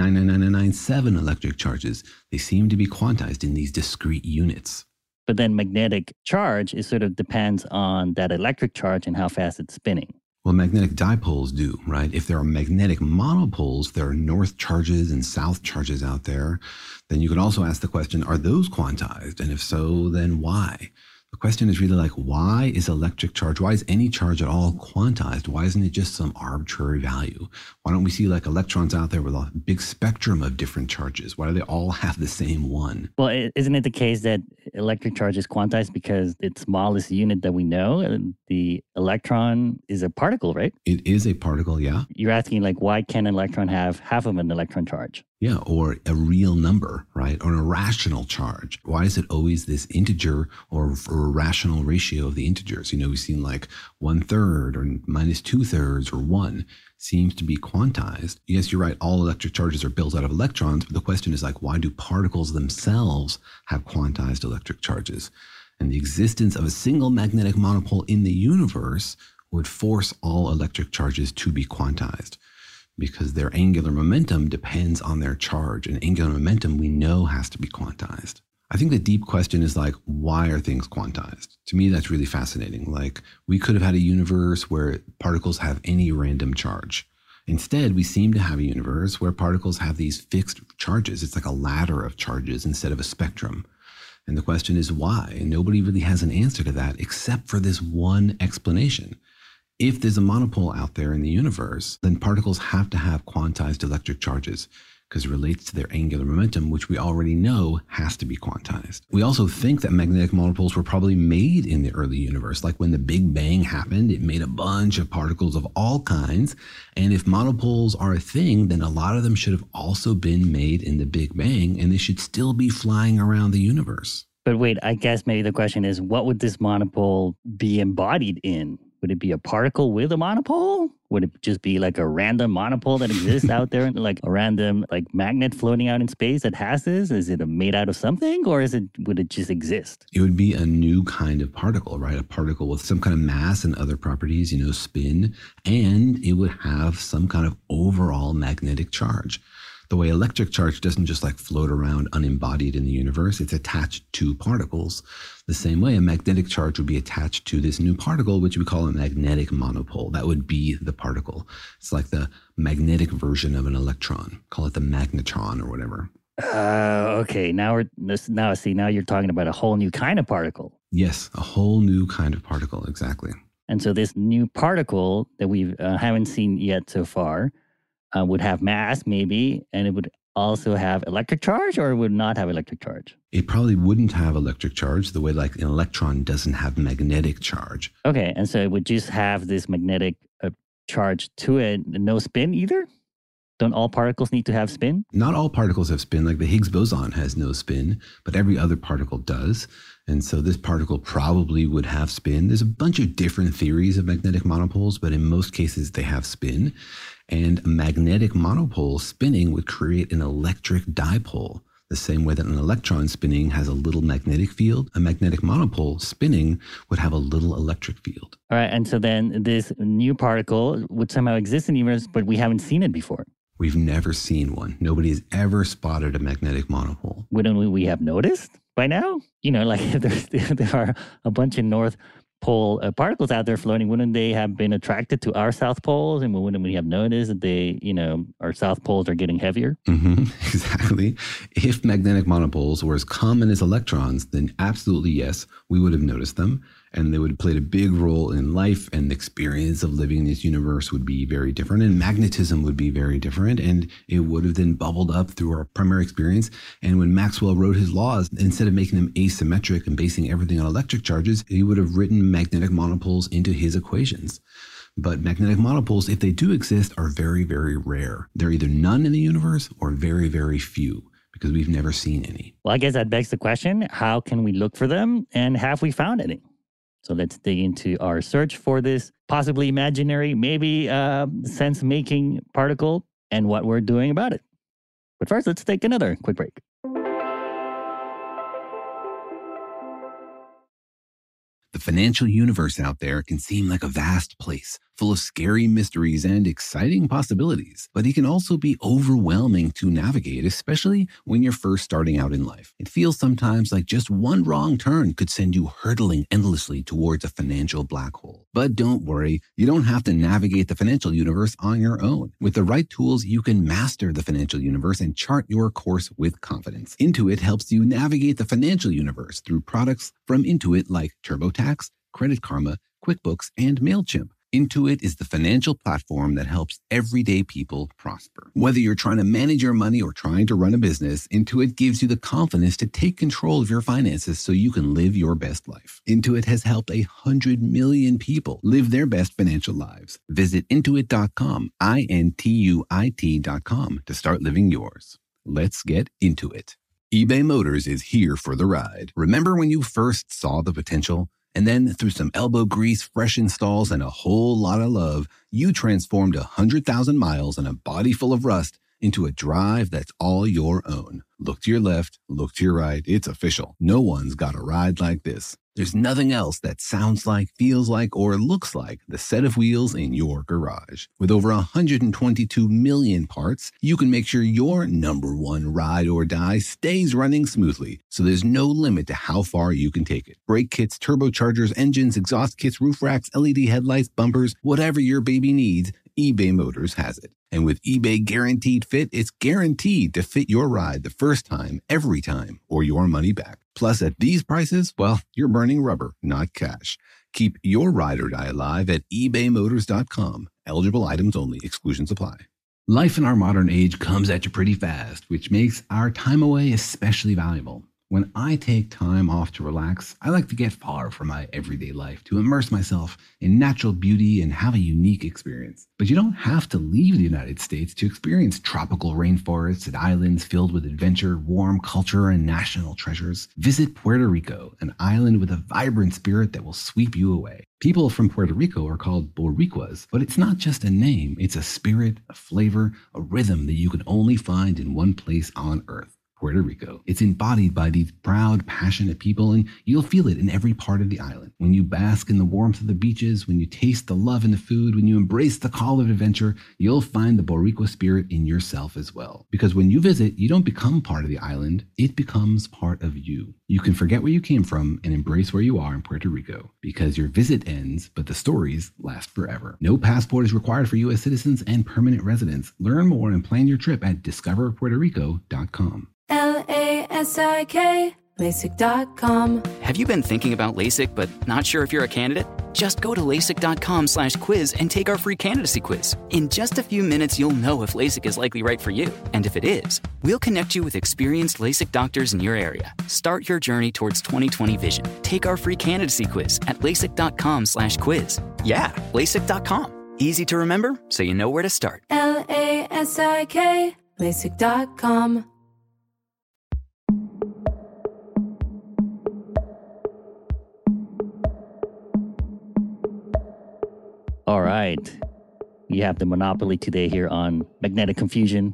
0.999997 electric charges. They seem to be quantized in these discrete units. But then magnetic charge sort of depends on that electric charge and how fast it's spinning. Well, magnetic dipoles do, right? If there are magnetic monopoles, there are north charges and south charges out there. Then you can also ask the question, are those quantized? And if so, then why? The question is really like, why is electric charge, why is any charge at all quantized? Why isn't it just some arbitrary value? Why don't we see like electrons out there with a big spectrum of different charges? Why do they all have the same one? Well, isn't it the case that electric charge is quantized because its smallest unit that we know, the electron, is a particle, right? It is a particle, yeah. You're asking like, why can an electron have half of an electron charge? Yeah, or a real number, right? Or an irrational charge. Why is it always this integer or a rational ratio of the integers? We've seen like 1/3 or -2/3 or 1 seems to be quantized. Yes, you're right. All electric charges are built out of electrons, but the question is like, why do particles themselves have quantized electric charges? And the existence of a single magnetic monopole in the universe would force all electric charges to be quantized, because their angular momentum depends on their charge. And angular momentum, we know, has to be quantized. I think the deep question is like, why are things quantized? To me, that's really fascinating. Like, we could have had a universe where particles have any random charge. Instead, we seem to have a universe where particles have these fixed charges. It's like a ladder of charges instead of a spectrum. And the question is why? And nobody really has an answer to that except for this one explanation. If there's a monopole out there in the universe, then particles have to have quantized electric charges because it relates to their angular momentum, which we already know has to be quantized. We also think that magnetic monopoles were probably made in the early universe. Like when the Big Bang happened, it made a bunch of particles of all kinds. And if monopoles are a thing, then a lot of them should have also been made in the Big Bang, and they should still be flying around the universe. But wait, I guess maybe the question is, what would this monopole be embodied in? Would it be a particle with a monopole? Would it just be like a random monopole that exists out there, like a random like magnet floating out in space that has this? Is it made out of something, or would it just exist? It would be a new kind of particle, right? A particle with some kind of mass and other properties, spin, and it would have some kind of overall magnetic charge. The way electric charge doesn't just like float around unembodied in the universe, it's attached to particles. The same way a magnetic charge would be attached to this new particle, which we call a magnetic monopole. That would be the particle. It's like the magnetic version of an electron. Call it the magnetron or whatever. Okay. Now you're talking about a whole new kind of particle. Yes, a whole new kind of particle, exactly. And so this new particle that we haven't seen yet so far would have mass, maybe, and it would also have electric charge, or it would not have electric charge? It probably wouldn't have electric charge the way like an electron doesn't have magnetic charge. Okay, and so it would just have this magnetic charge to it, no spin either? Don't all particles need to have spin? Not all particles have spin. Like the Higgs boson has no spin, but every other particle does. And so this particle probably would have spin. There's a bunch of different theories of magnetic monopoles, but in most cases they have spin. And a magnetic monopole spinning would create an electric dipole. The same way that an electron spinning has a little magnetic field, a magnetic monopole spinning would have a little electric field. All right, and so then this new particle would somehow exist in the universe, but we haven't seen it before. We've never seen one. Nobody has ever spotted a magnetic monopole. Wouldn't we have noticed by now? Like if there are a bunch of North Pole particles out there floating, wouldn't they have been attracted to our South Poles? And wouldn't we have noticed that they, our South Poles are getting heavier? Mm-hmm, exactly. If magnetic monopoles were as common as electrons, then absolutely yes, we would have noticed them. And they would have played a big role in life, and the experience of living in this universe would be very different, and magnetism would be very different, and it would have then bubbled up through our primary experience. And when Maxwell wrote his laws, instead of making them asymmetric and basing everything on electric charges, he would have written magnetic monopoles into his equations. But magnetic monopoles, if they do exist, are very, very rare. They're either none in the universe or very, very few, because we've never seen any. Well, I guess that begs the question, how can we look for them, and have we found any? So let's dig into our search for this possibly imaginary, maybe sense-making particle and what we're doing about it. But first, let's take another quick break. The financial universe out there can seem like a vast place, full of scary mysteries and exciting possibilities, but it can also be overwhelming to navigate, especially when you're first starting out in life. It feels sometimes like just one wrong turn could send you hurtling endlessly towards a financial black hole. But don't worry, you don't have to navigate the financial universe on your own. With the right tools, you can master the financial universe and chart your course with confidence. Intuit helps you navigate the financial universe through products from Intuit like TurboTax, Credit Karma, QuickBooks, and MailChimp. Intuit is the financial platform that helps everyday people prosper. Whether you're trying to manage your money or trying to run a business, Intuit gives you the confidence to take control of your finances so you can live your best life. Intuit has helped 100 million people live their best financial lives. Visit Intuit.com, Intuit.com, to start living yours. Let's get into it. eBay Motors is here for the ride. Remember when you first saw the potential? And then through some elbow grease, fresh installs, and a whole lot of love, you transformed 100,000 miles and a body full of rust into a drive that's all your own. Look to your left, look to your right. It's official. No one's got a ride like this. There's nothing else that sounds like, feels like, or looks like the set of wheels in your garage. With over 122 million parts, you can make sure your number one ride or die stays running smoothly, so there's no limit to how far you can take it. Brake kits, turbochargers, engines, exhaust kits, roof racks, LED headlights, bumpers, whatever your baby needs, eBay Motors has it. And with eBay Guaranteed Fit, it's guaranteed to fit your ride the first time, every time, or your money back. Plus, at these prices, well, you're burning rubber, not cash. Keep your ride or die alive at ebaymotors.com. Eligible items only. Exclusions apply. Life in our modern age comes at you pretty fast, which makes our time away especially valuable. When I take time off to relax, I like to get far from my everyday life, to immerse myself in natural beauty and have a unique experience. But you don't have to leave the United States to experience tropical rainforests and islands filled with adventure, warm culture, and national treasures. Visit Puerto Rico, an island with a vibrant spirit that will sweep you away. People from Puerto Rico are called Boricuas, but it's not just a name. It's a spirit, a flavor, a rhythm that you can only find in one place on Earth. Puerto Rico. It's embodied by these proud, passionate people, and you'll feel it in every part of the island. When you bask in the warmth of the beaches, when you taste the love in the food, when you embrace the call of adventure, you'll find the Boricua spirit in yourself as well. Because when you visit, you don't become part of the island, it becomes part of you. You can forget where you came from and embrace where you are in Puerto Rico, because your visit ends, but the stories last forever. No passport is required for U.S. citizens and permanent residents. Learn more and plan your trip at discoverpuertorico.com. LASIK, LASIK.com. Have you been thinking about LASIK but not sure if you're a candidate? Just go to LASIK.com/quiz and take our free candidacy quiz. In just a few minutes, you'll know if LASIK is likely right for you. And if it is, we'll connect you with experienced LASIK doctors in your area. Start your journey towards 20/20 vision. Take our free candidacy quiz at LASIK.com/quiz. Yeah, LASIK.com. Easy to remember, so you know where to start. LASIK, LASIK.com. All right. We have the monopoly today here on magnetic confusion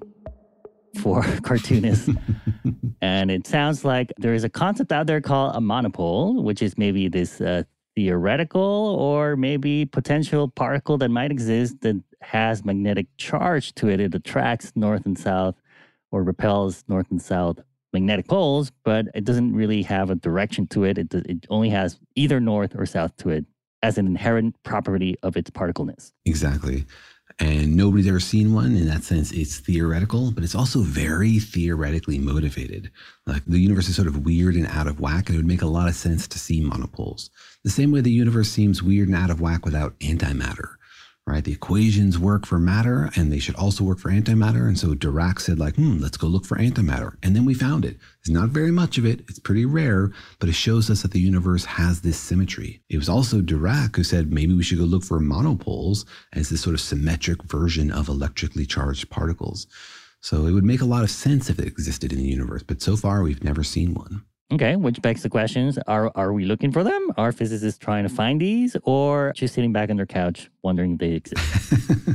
for cartoonists. And it sounds like there is a concept out there called a monopole, which is maybe this theoretical or maybe potential particle that might exist that has magnetic charge to it. It attracts north and south or repels north and south magnetic poles, but it doesn't really have a direction to it. It only has either north or south to it as an inherent property of its particleness. Exactly. And nobody's ever seen one. In that sense, it's theoretical, but it's also very theoretically motivated. Like the universe is sort of weird and out of whack, and it would make a lot of sense to see monopoles. The same way the universe seems weird and out of whack without antimatter, right? The equations work for matter, and they should also work for antimatter. And so Dirac said, like, let's go look for antimatter. And then we found it. There's not very much of it. It's pretty rare, but it shows us that the universe has this symmetry. It was also Dirac who said, maybe we should go look for monopoles as this sort of symmetric version of electrically charged particles. So it would make a lot of sense if it existed in the universe, but so far we've never seen one. Okay, which begs the questions, are we looking for them? Are physicists trying to find these, or just sitting back on their couch wondering if they exist?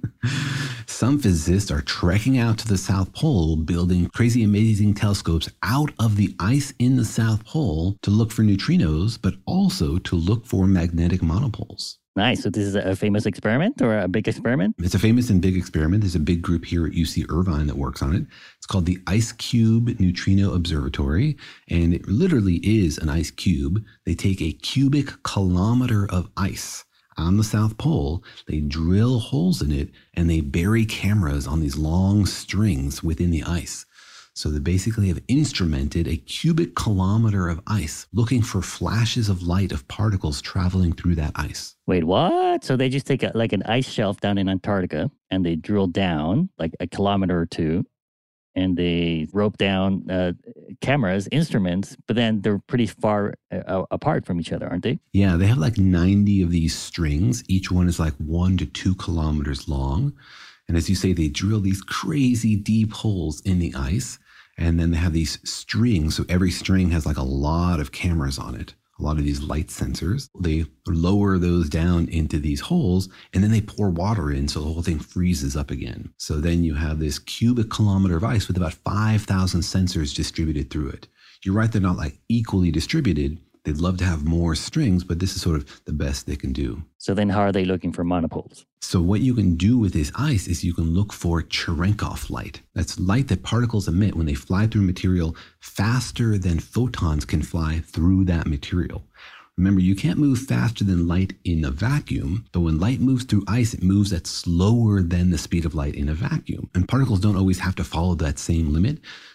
Some physicists are trekking out to the South Pole, building crazy amazing telescopes out of the ice in the South Pole to look for neutrinos, but also to look for magnetic monopoles. Nice. So this is a famous experiment or a big experiment? It's a famous and big experiment. There's a big group here at UC Irvine that works on it. It's called the IceCube Neutrino Observatory, and it literally is an ice cube. They take a cubic kilometer of ice on the South Pole, they drill holes in it, and they bury cameras on these long strings within the ice. So they basically have instrumented a cubic kilometer of ice, looking for flashes of light of particles traveling through that ice. Wait, what? So they just take like an ice shelf down in Antarctica, and they drill down like a kilometer or two, and they rope down cameras, instruments, but then they're pretty far apart from each other, aren't they? Yeah, they have like 90 of these strings. Each one is like 1 to 2 kilometers long. And as you say, they drill these crazy deep holes in the ice. And then they have these strings. So every string has like a lot of cameras on it, a lot of these light sensors. They lower those down into these holes, and then they pour water in so the whole thing freezes up again. So then you have this cubic kilometer of ice with about 5,000 sensors distributed through it. You're right, they're not like equally distributed. They'd love to have more strings, but this is sort of the best they can do. So then how are they looking for monopoles? So what you can do with this ice is you can look for Cherenkov light. That's light that particles emit when they fly through material faster than photons can fly through that material. Remember, you can't move faster than light in a vacuum, but when light moves through ice, it moves at slower than the speed of light in a vacuum. And particles don't always have to follow that same limit.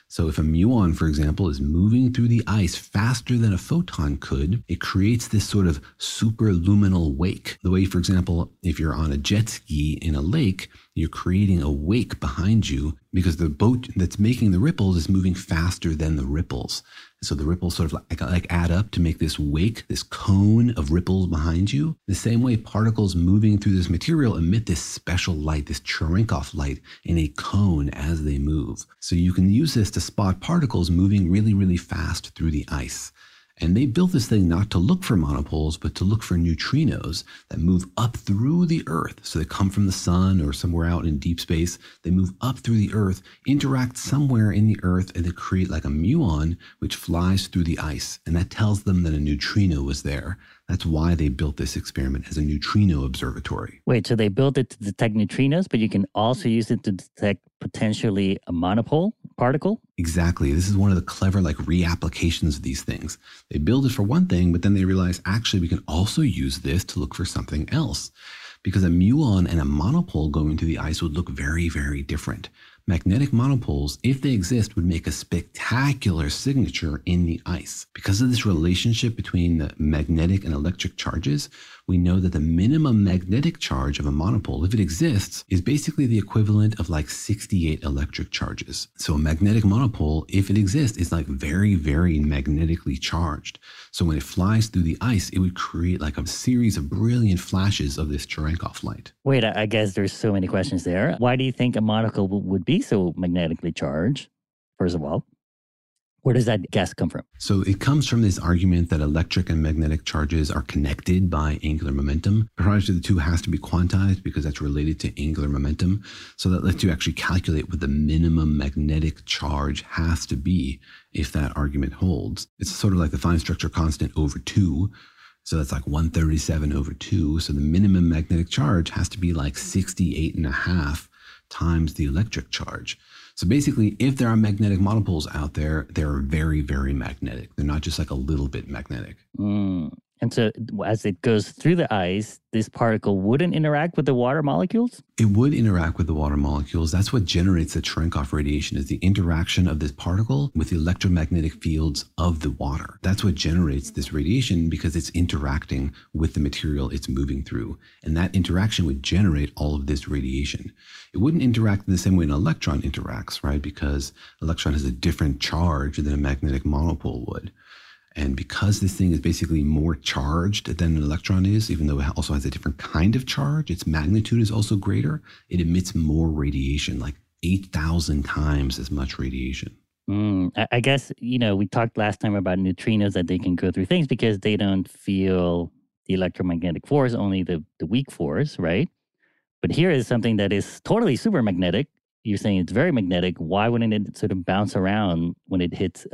So if a muon, for example, is moving through the ice faster than a photon could, it creates this sort of superluminal wake. The way, for example, if you're on a jet ski in a lake, you're creating a wake behind you because the boat that's making the ripples is moving faster than the ripples. So the ripples sort of like add up to make this wake, this cone of ripples behind you. The same way particles moving through this material emit this special light, this Cherenkov light in a cone as they move. So you can use this to spot particles moving really, really fast through the ice. And they built this thing not to look for monopoles, but to look for neutrinos that move up through the Earth. So they come from the sun or somewhere out in deep space. They move up through the Earth, interact somewhere in the Earth, and they create like a muon, which flies through the ice. And that tells them that a neutrino was there. That's why they built this experiment as a neutrino observatory. Wait, so they built it to detect neutrinos, but you can also use it to detect potentially a monopole particle? Exactly. This is one of the clever reapplications of these things. They build it for one thing, but then they realize actually we can also use this to look for something else. Because a muon and a monopole going through the ice would look very, very different. Magnetic monopoles, if they exist, would make a spectacular signature in the ice. Because of this relationship between the magnetic and electric charges, we know that the minimum magnetic charge of a monopole, if it exists, is basically the equivalent of 68 electric charges. So a magnetic monopole, if it exists, is very, very magnetically charged. So when it flies through the ice, it would create a series of brilliant flashes of this Cherenkov light. Wait, I guess there's so many questions there. Why do you think a monopole would be so magnetically charged, first of all? Where does that guess come from? So it comes from this argument that electric and magnetic charges are connected by angular momentum. The product of the two has to be quantized because that's related to angular momentum. So that lets you actually calculate what the minimum magnetic charge has to be if that argument holds. It's sort of like the fine structure constant over 2. So that's 137 over 2. So the minimum magnetic charge has to be 68.5 times the electric charge. So basically, if there are magnetic monopoles out there, they're very, very magnetic. They're not just a little bit magnetic. And so as it goes through the ice, this particle wouldn't interact with the water molecules? It would interact with the water molecules. That's what generates the Cherenkov radiation, is the interaction of this particle with the electromagnetic fields of the water. That's what generates this radiation because it's interacting with the material it's moving through. And that interaction would generate all of this radiation. It wouldn't interact in the same way an electron interacts, right? Because an electron has a different charge than a magnetic monopole would. And because this thing is basically more charged than an electron is, even though it also has a different kind of charge, its magnitude is also greater, it emits more radiation, 8,000 times as much radiation. I guess, we talked last time about neutrinos, that they can go through things because they don't feel the electromagnetic force, only the weak force, right? But here is something that is totally super magnetic. You're saying it's very magnetic. Why wouldn't it sort of bounce around when it hits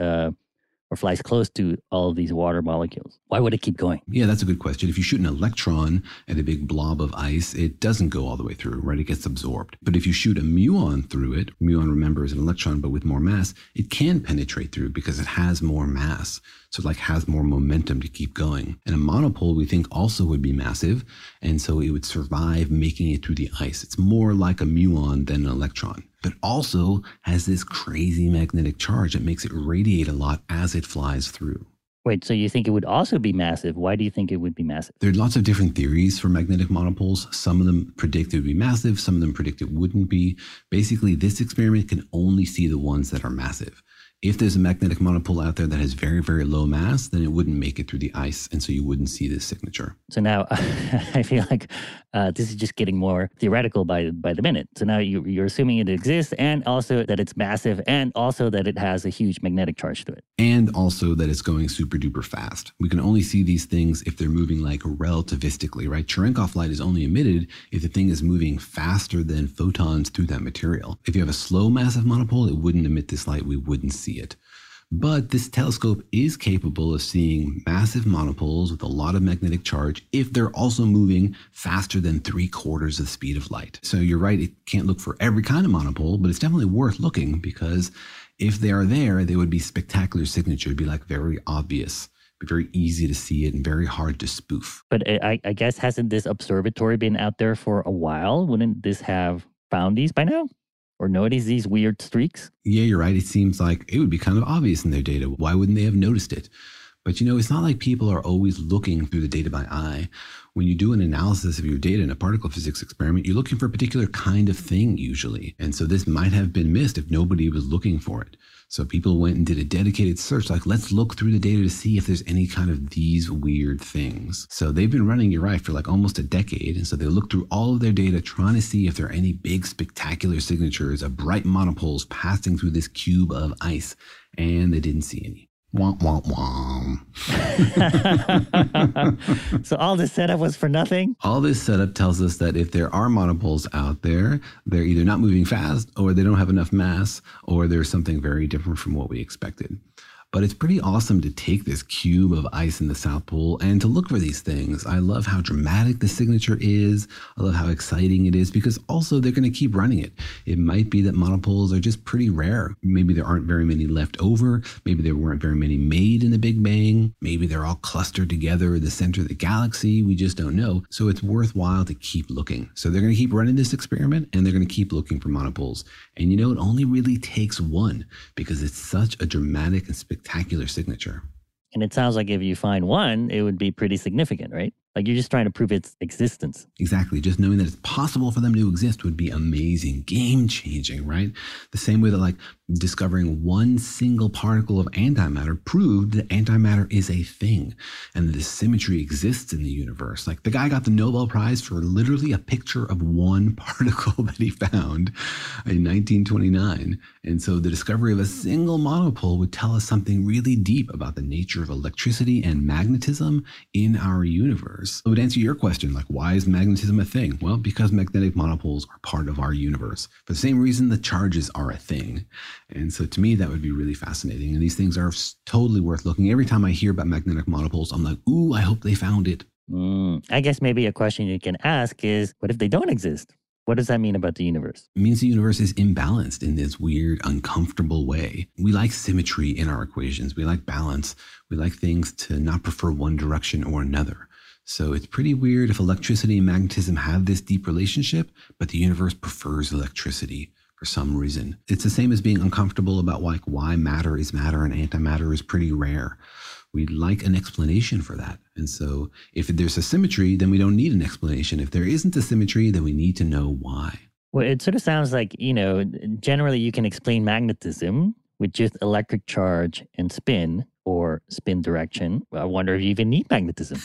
or flies close to all of these water molecules? Why would it keep going? Yeah, that's a good question. If you shoot an electron at a big blob of ice, it doesn't go all the way through, right? It gets absorbed. But if you shoot a muon through it, muon, remember, is an electron, but with more mass, it can penetrate through because it has more mass. So it has more momentum to keep going. And a monopole, we think, also would be massive. And so it would survive making it through the ice. It's more like a muon than an electron, but also has this crazy magnetic charge that makes it radiate a lot as it flies through. Wait, so you think it would also be massive? Why do you think it would be massive? There are lots of different theories for magnetic monopoles. Some of them predict it would be massive. Some of them predict it wouldn't be. Basically, this experiment can only see the ones that are massive. If there's a magnetic monopole out there that has very, very low mass, then it wouldn't make it through the ice, and so you wouldn't see this signature. So now I feel like this is just getting more theoretical by the minute. So now you're assuming it exists, and also that it's massive, and also that it has a huge magnetic charge to it. And also that it's going super duper fast. We can only see these things if they're moving relativistically, right? Cherenkov light is only emitted if the thing is moving faster than photons through that material. If you have a slow massive monopole, it wouldn't emit this light. We wouldn't see it. But this telescope is capable of seeing massive monopoles with a lot of magnetic charge if they're also moving faster than 3/4 of the speed of light. So you're right, it can't look for every kind of monopole, but it's definitely worth looking because if they are there, they would be spectacular signature. It'd be very obvious, be very easy to see it and very hard to spoof. But I guess hasn't this observatory been out there for a while? Wouldn't this have found these by now? or notice these weird streaks? Yeah, you're right. It seems like it would be kind of obvious in their data. Why wouldn't they have noticed it? But it's not like people are always looking through the data by eye. When you do an analysis of your data in a particle physics experiment, you're looking for a particular kind of thing usually. And so this might have been missed if nobody was looking for it. So people went and did a dedicated search, like, let's look through the data to see if there's any kind of these weird things. So they've been running, you're right, for like almost a decade. And so they looked through all of their data, trying to see if there are any big spectacular signatures of bright monopoles passing through this cube of ice. And they didn't see any. Womp, womp, womp. So all this setup was for nothing? All this setup tells us that if there are monopoles out there, they're either not moving fast, or they don't have enough mass, or there's something very different from what we expected. But it's pretty awesome to take this cube of ice in the South Pole and to look for these things. I love how dramatic the signature is. I love how exciting it is, because also they're going to keep running it. It might be that monopoles are just pretty rare. Maybe there aren't very many left over. Maybe there weren't very many made in the Big Bang. Maybe they're all clustered together in the center of the galaxy. We just don't know. So it's worthwhile to keep looking. So they're going to keep running this experiment, and they're going to keep looking for monopoles. And it only really takes one, because it's such a dramatic and spectacular signature. And it sounds like if you find one, it would be pretty significant, right? Like you're just trying to prove its existence. Exactly. Just knowing that it's possible for them to exist would be amazing, game-changing, right? The same way that like discovering one single particle of antimatter proved that antimatter is a thing and that the symmetry exists in the universe. Like the guy got the Nobel Prize for literally a picture of one particle that he found in 1929. And so the discovery of a single monopole would tell us something really deep about the nature of electricity and magnetism in our universe. It would answer your question, like, why is magnetism a thing? Well, because magnetic monopoles are part of our universe. For the same reason the charges are a thing. And so to me, that would be really fascinating. And these things are totally worth looking. Every time I hear about magnetic monopoles, I'm like, ooh, I hope they found it. I guess maybe a question you can ask is, what if they don't exist? What does that mean about the universe? It means the universe is imbalanced in this weird, uncomfortable way. We like symmetry in our equations. We like balance. We like things to not prefer one direction or another. So it's pretty weird if electricity and magnetism have this deep relationship, but the universe prefers electricity for some reason. It's the same as being uncomfortable about like why matter is matter and antimatter is pretty rare. We'd like an explanation for that. And so if there's a symmetry, then we don't need an explanation. If there isn't a symmetry, then we need to know why. Well, it sort of sounds like, generally you can explain magnetism with just electric charge and spin or spin direction. I wonder if you even need magnetism.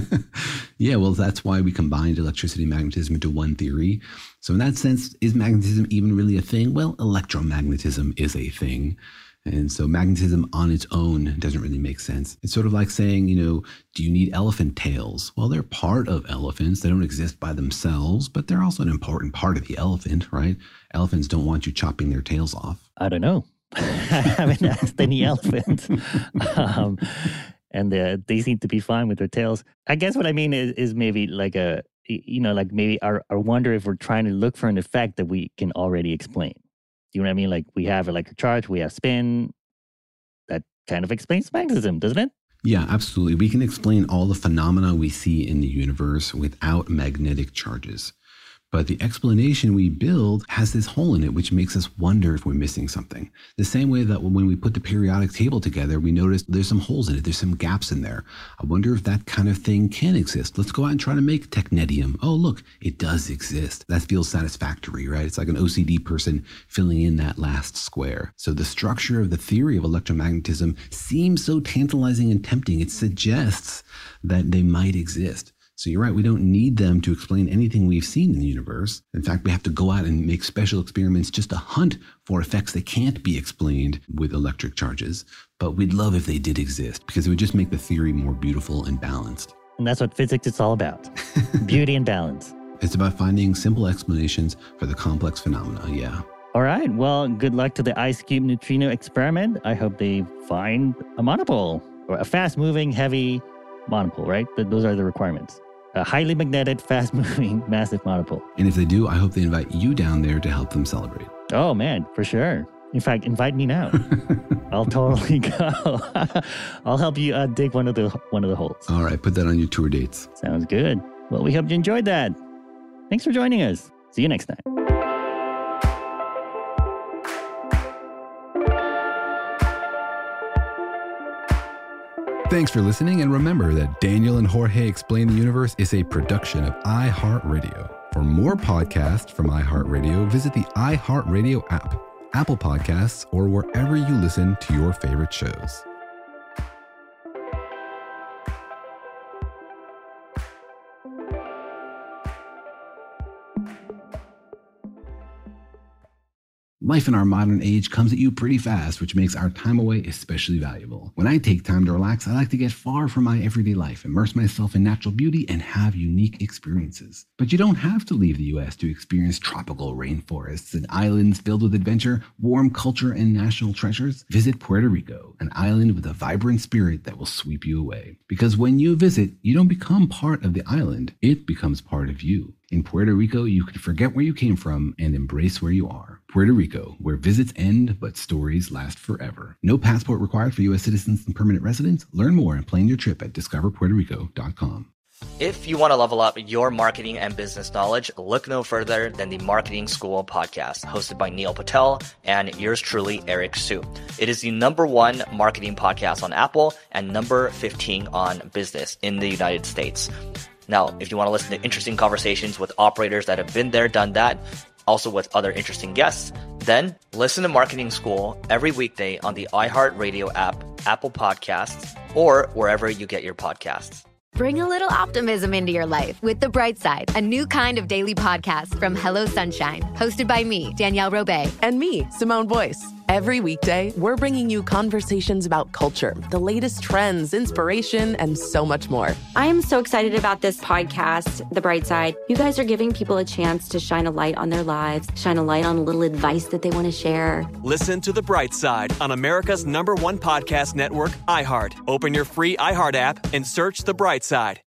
Yeah, well, that's why we combined electricity and magnetism into one theory. So in that sense, is magnetism even really a thing? Well, electromagnetism is a thing. And so magnetism on its own doesn't really make sense. It's sort of like saying, do you need elephant tails? Well, they're part of elephants. They don't exist by themselves, but they're also an important part of the elephant, right? Elephants don't want you chopping their tails off. I don't know. I haven't asked any elephants. And they seem to be fine with their tails. I guess what I mean is maybe like maybe I wonder if we're trying to look for an effect that we can already explain. Do you know what I mean? Like we have electric charge, we have spin. That kind of explains magnetism, doesn't it? Yeah, absolutely. We can explain all the phenomena we see in the universe without magnetic charges. But the explanation we build has this hole in it, which makes us wonder if we're missing something. The same way that when we put the periodic table together, we notice there's some holes in it. There's some gaps in there. I wonder if that kind of thing can exist. Let's go out and try to make technetium. Oh, look, it does exist. That feels satisfactory, right? It's like an OCD person filling in that last square. So the structure of the theory of electromagnetism seems so tantalizing and tempting. It suggests that they might exist. So you're right, we don't need them to explain anything we've seen in the universe. In fact, we have to go out and make special experiments just to hunt for effects that can't be explained with electric charges. But we'd love if they did exist, because it would just make the theory more beautiful and balanced. And that's what physics is all about. Beauty and balance. It's about finding simple explanations for the complex phenomena, yeah. All right, well, good luck to the Ice Cube neutrino experiment. I hope they find a monopole, or a fast-moving, heavy monopole, right? Those are the requirements. A highly magnetic, fast-moving, massive monopole. And if they do, I hope they invite you down there to help them celebrate. Oh, man, for sure. In fact, invite me now. I'll totally go. I'll help you dig one of the holes. All right, put that on your tour dates. Sounds good. Well, we hope you enjoyed that. Thanks for joining us. See you next time. Thanks for listening, and remember that Daniel and Jorge Explain the Universe is a production of iHeartRadio. For more podcasts from iHeartRadio, visit the iHeartRadio app, Apple Podcasts, or wherever you listen to your favorite shows. Life in our modern age comes at you pretty fast, which makes our time away especially valuable. When I take time to relax, I like to get far from my everyday life, immerse myself in natural beauty, and have unique experiences. But you don't have to leave the U.S. to experience tropical rainforests and islands filled with adventure, warm culture, and national treasures. Visit Puerto Rico, an island with a vibrant spirit that will sweep you away. Because when you visit, you don't become part of the island, it becomes part of you. In Puerto Rico, you can forget where you came from and embrace where you are. Puerto Rico, where visits end, but stories last forever. No passport required for U.S. citizens and permanent residents. Learn more and plan your trip at discoverpuertorico.com. If you want to level up your marketing and business knowledge, look no further than the Marketing School podcast, hosted by Neil Patel and yours truly, Eric Su. It is the #1 marketing podcast on Apple and number 15 on business in the United States. Now, if you want to listen to interesting conversations with operators that have been there, done that, also with other interesting guests, then listen to Marketing School every weekday on the iHeartRadio app, Apple Podcasts, or wherever you get your podcasts. Bring a little optimism into your life with The Bright Side, a new kind of daily podcast from Hello Sunshine, hosted by me, Danielle Robay. And me, Simone Boyce. Every weekday, we're bringing you conversations about culture, the latest trends, inspiration, and so much more. I am so excited about this podcast, The Bright Side. You guys are giving people a chance to shine a light on their lives, shine a light on a little advice that they want to share. Listen to The Bright Side on America's #1 podcast network, iHeart. Open your free iHeart app and search The Bright Side.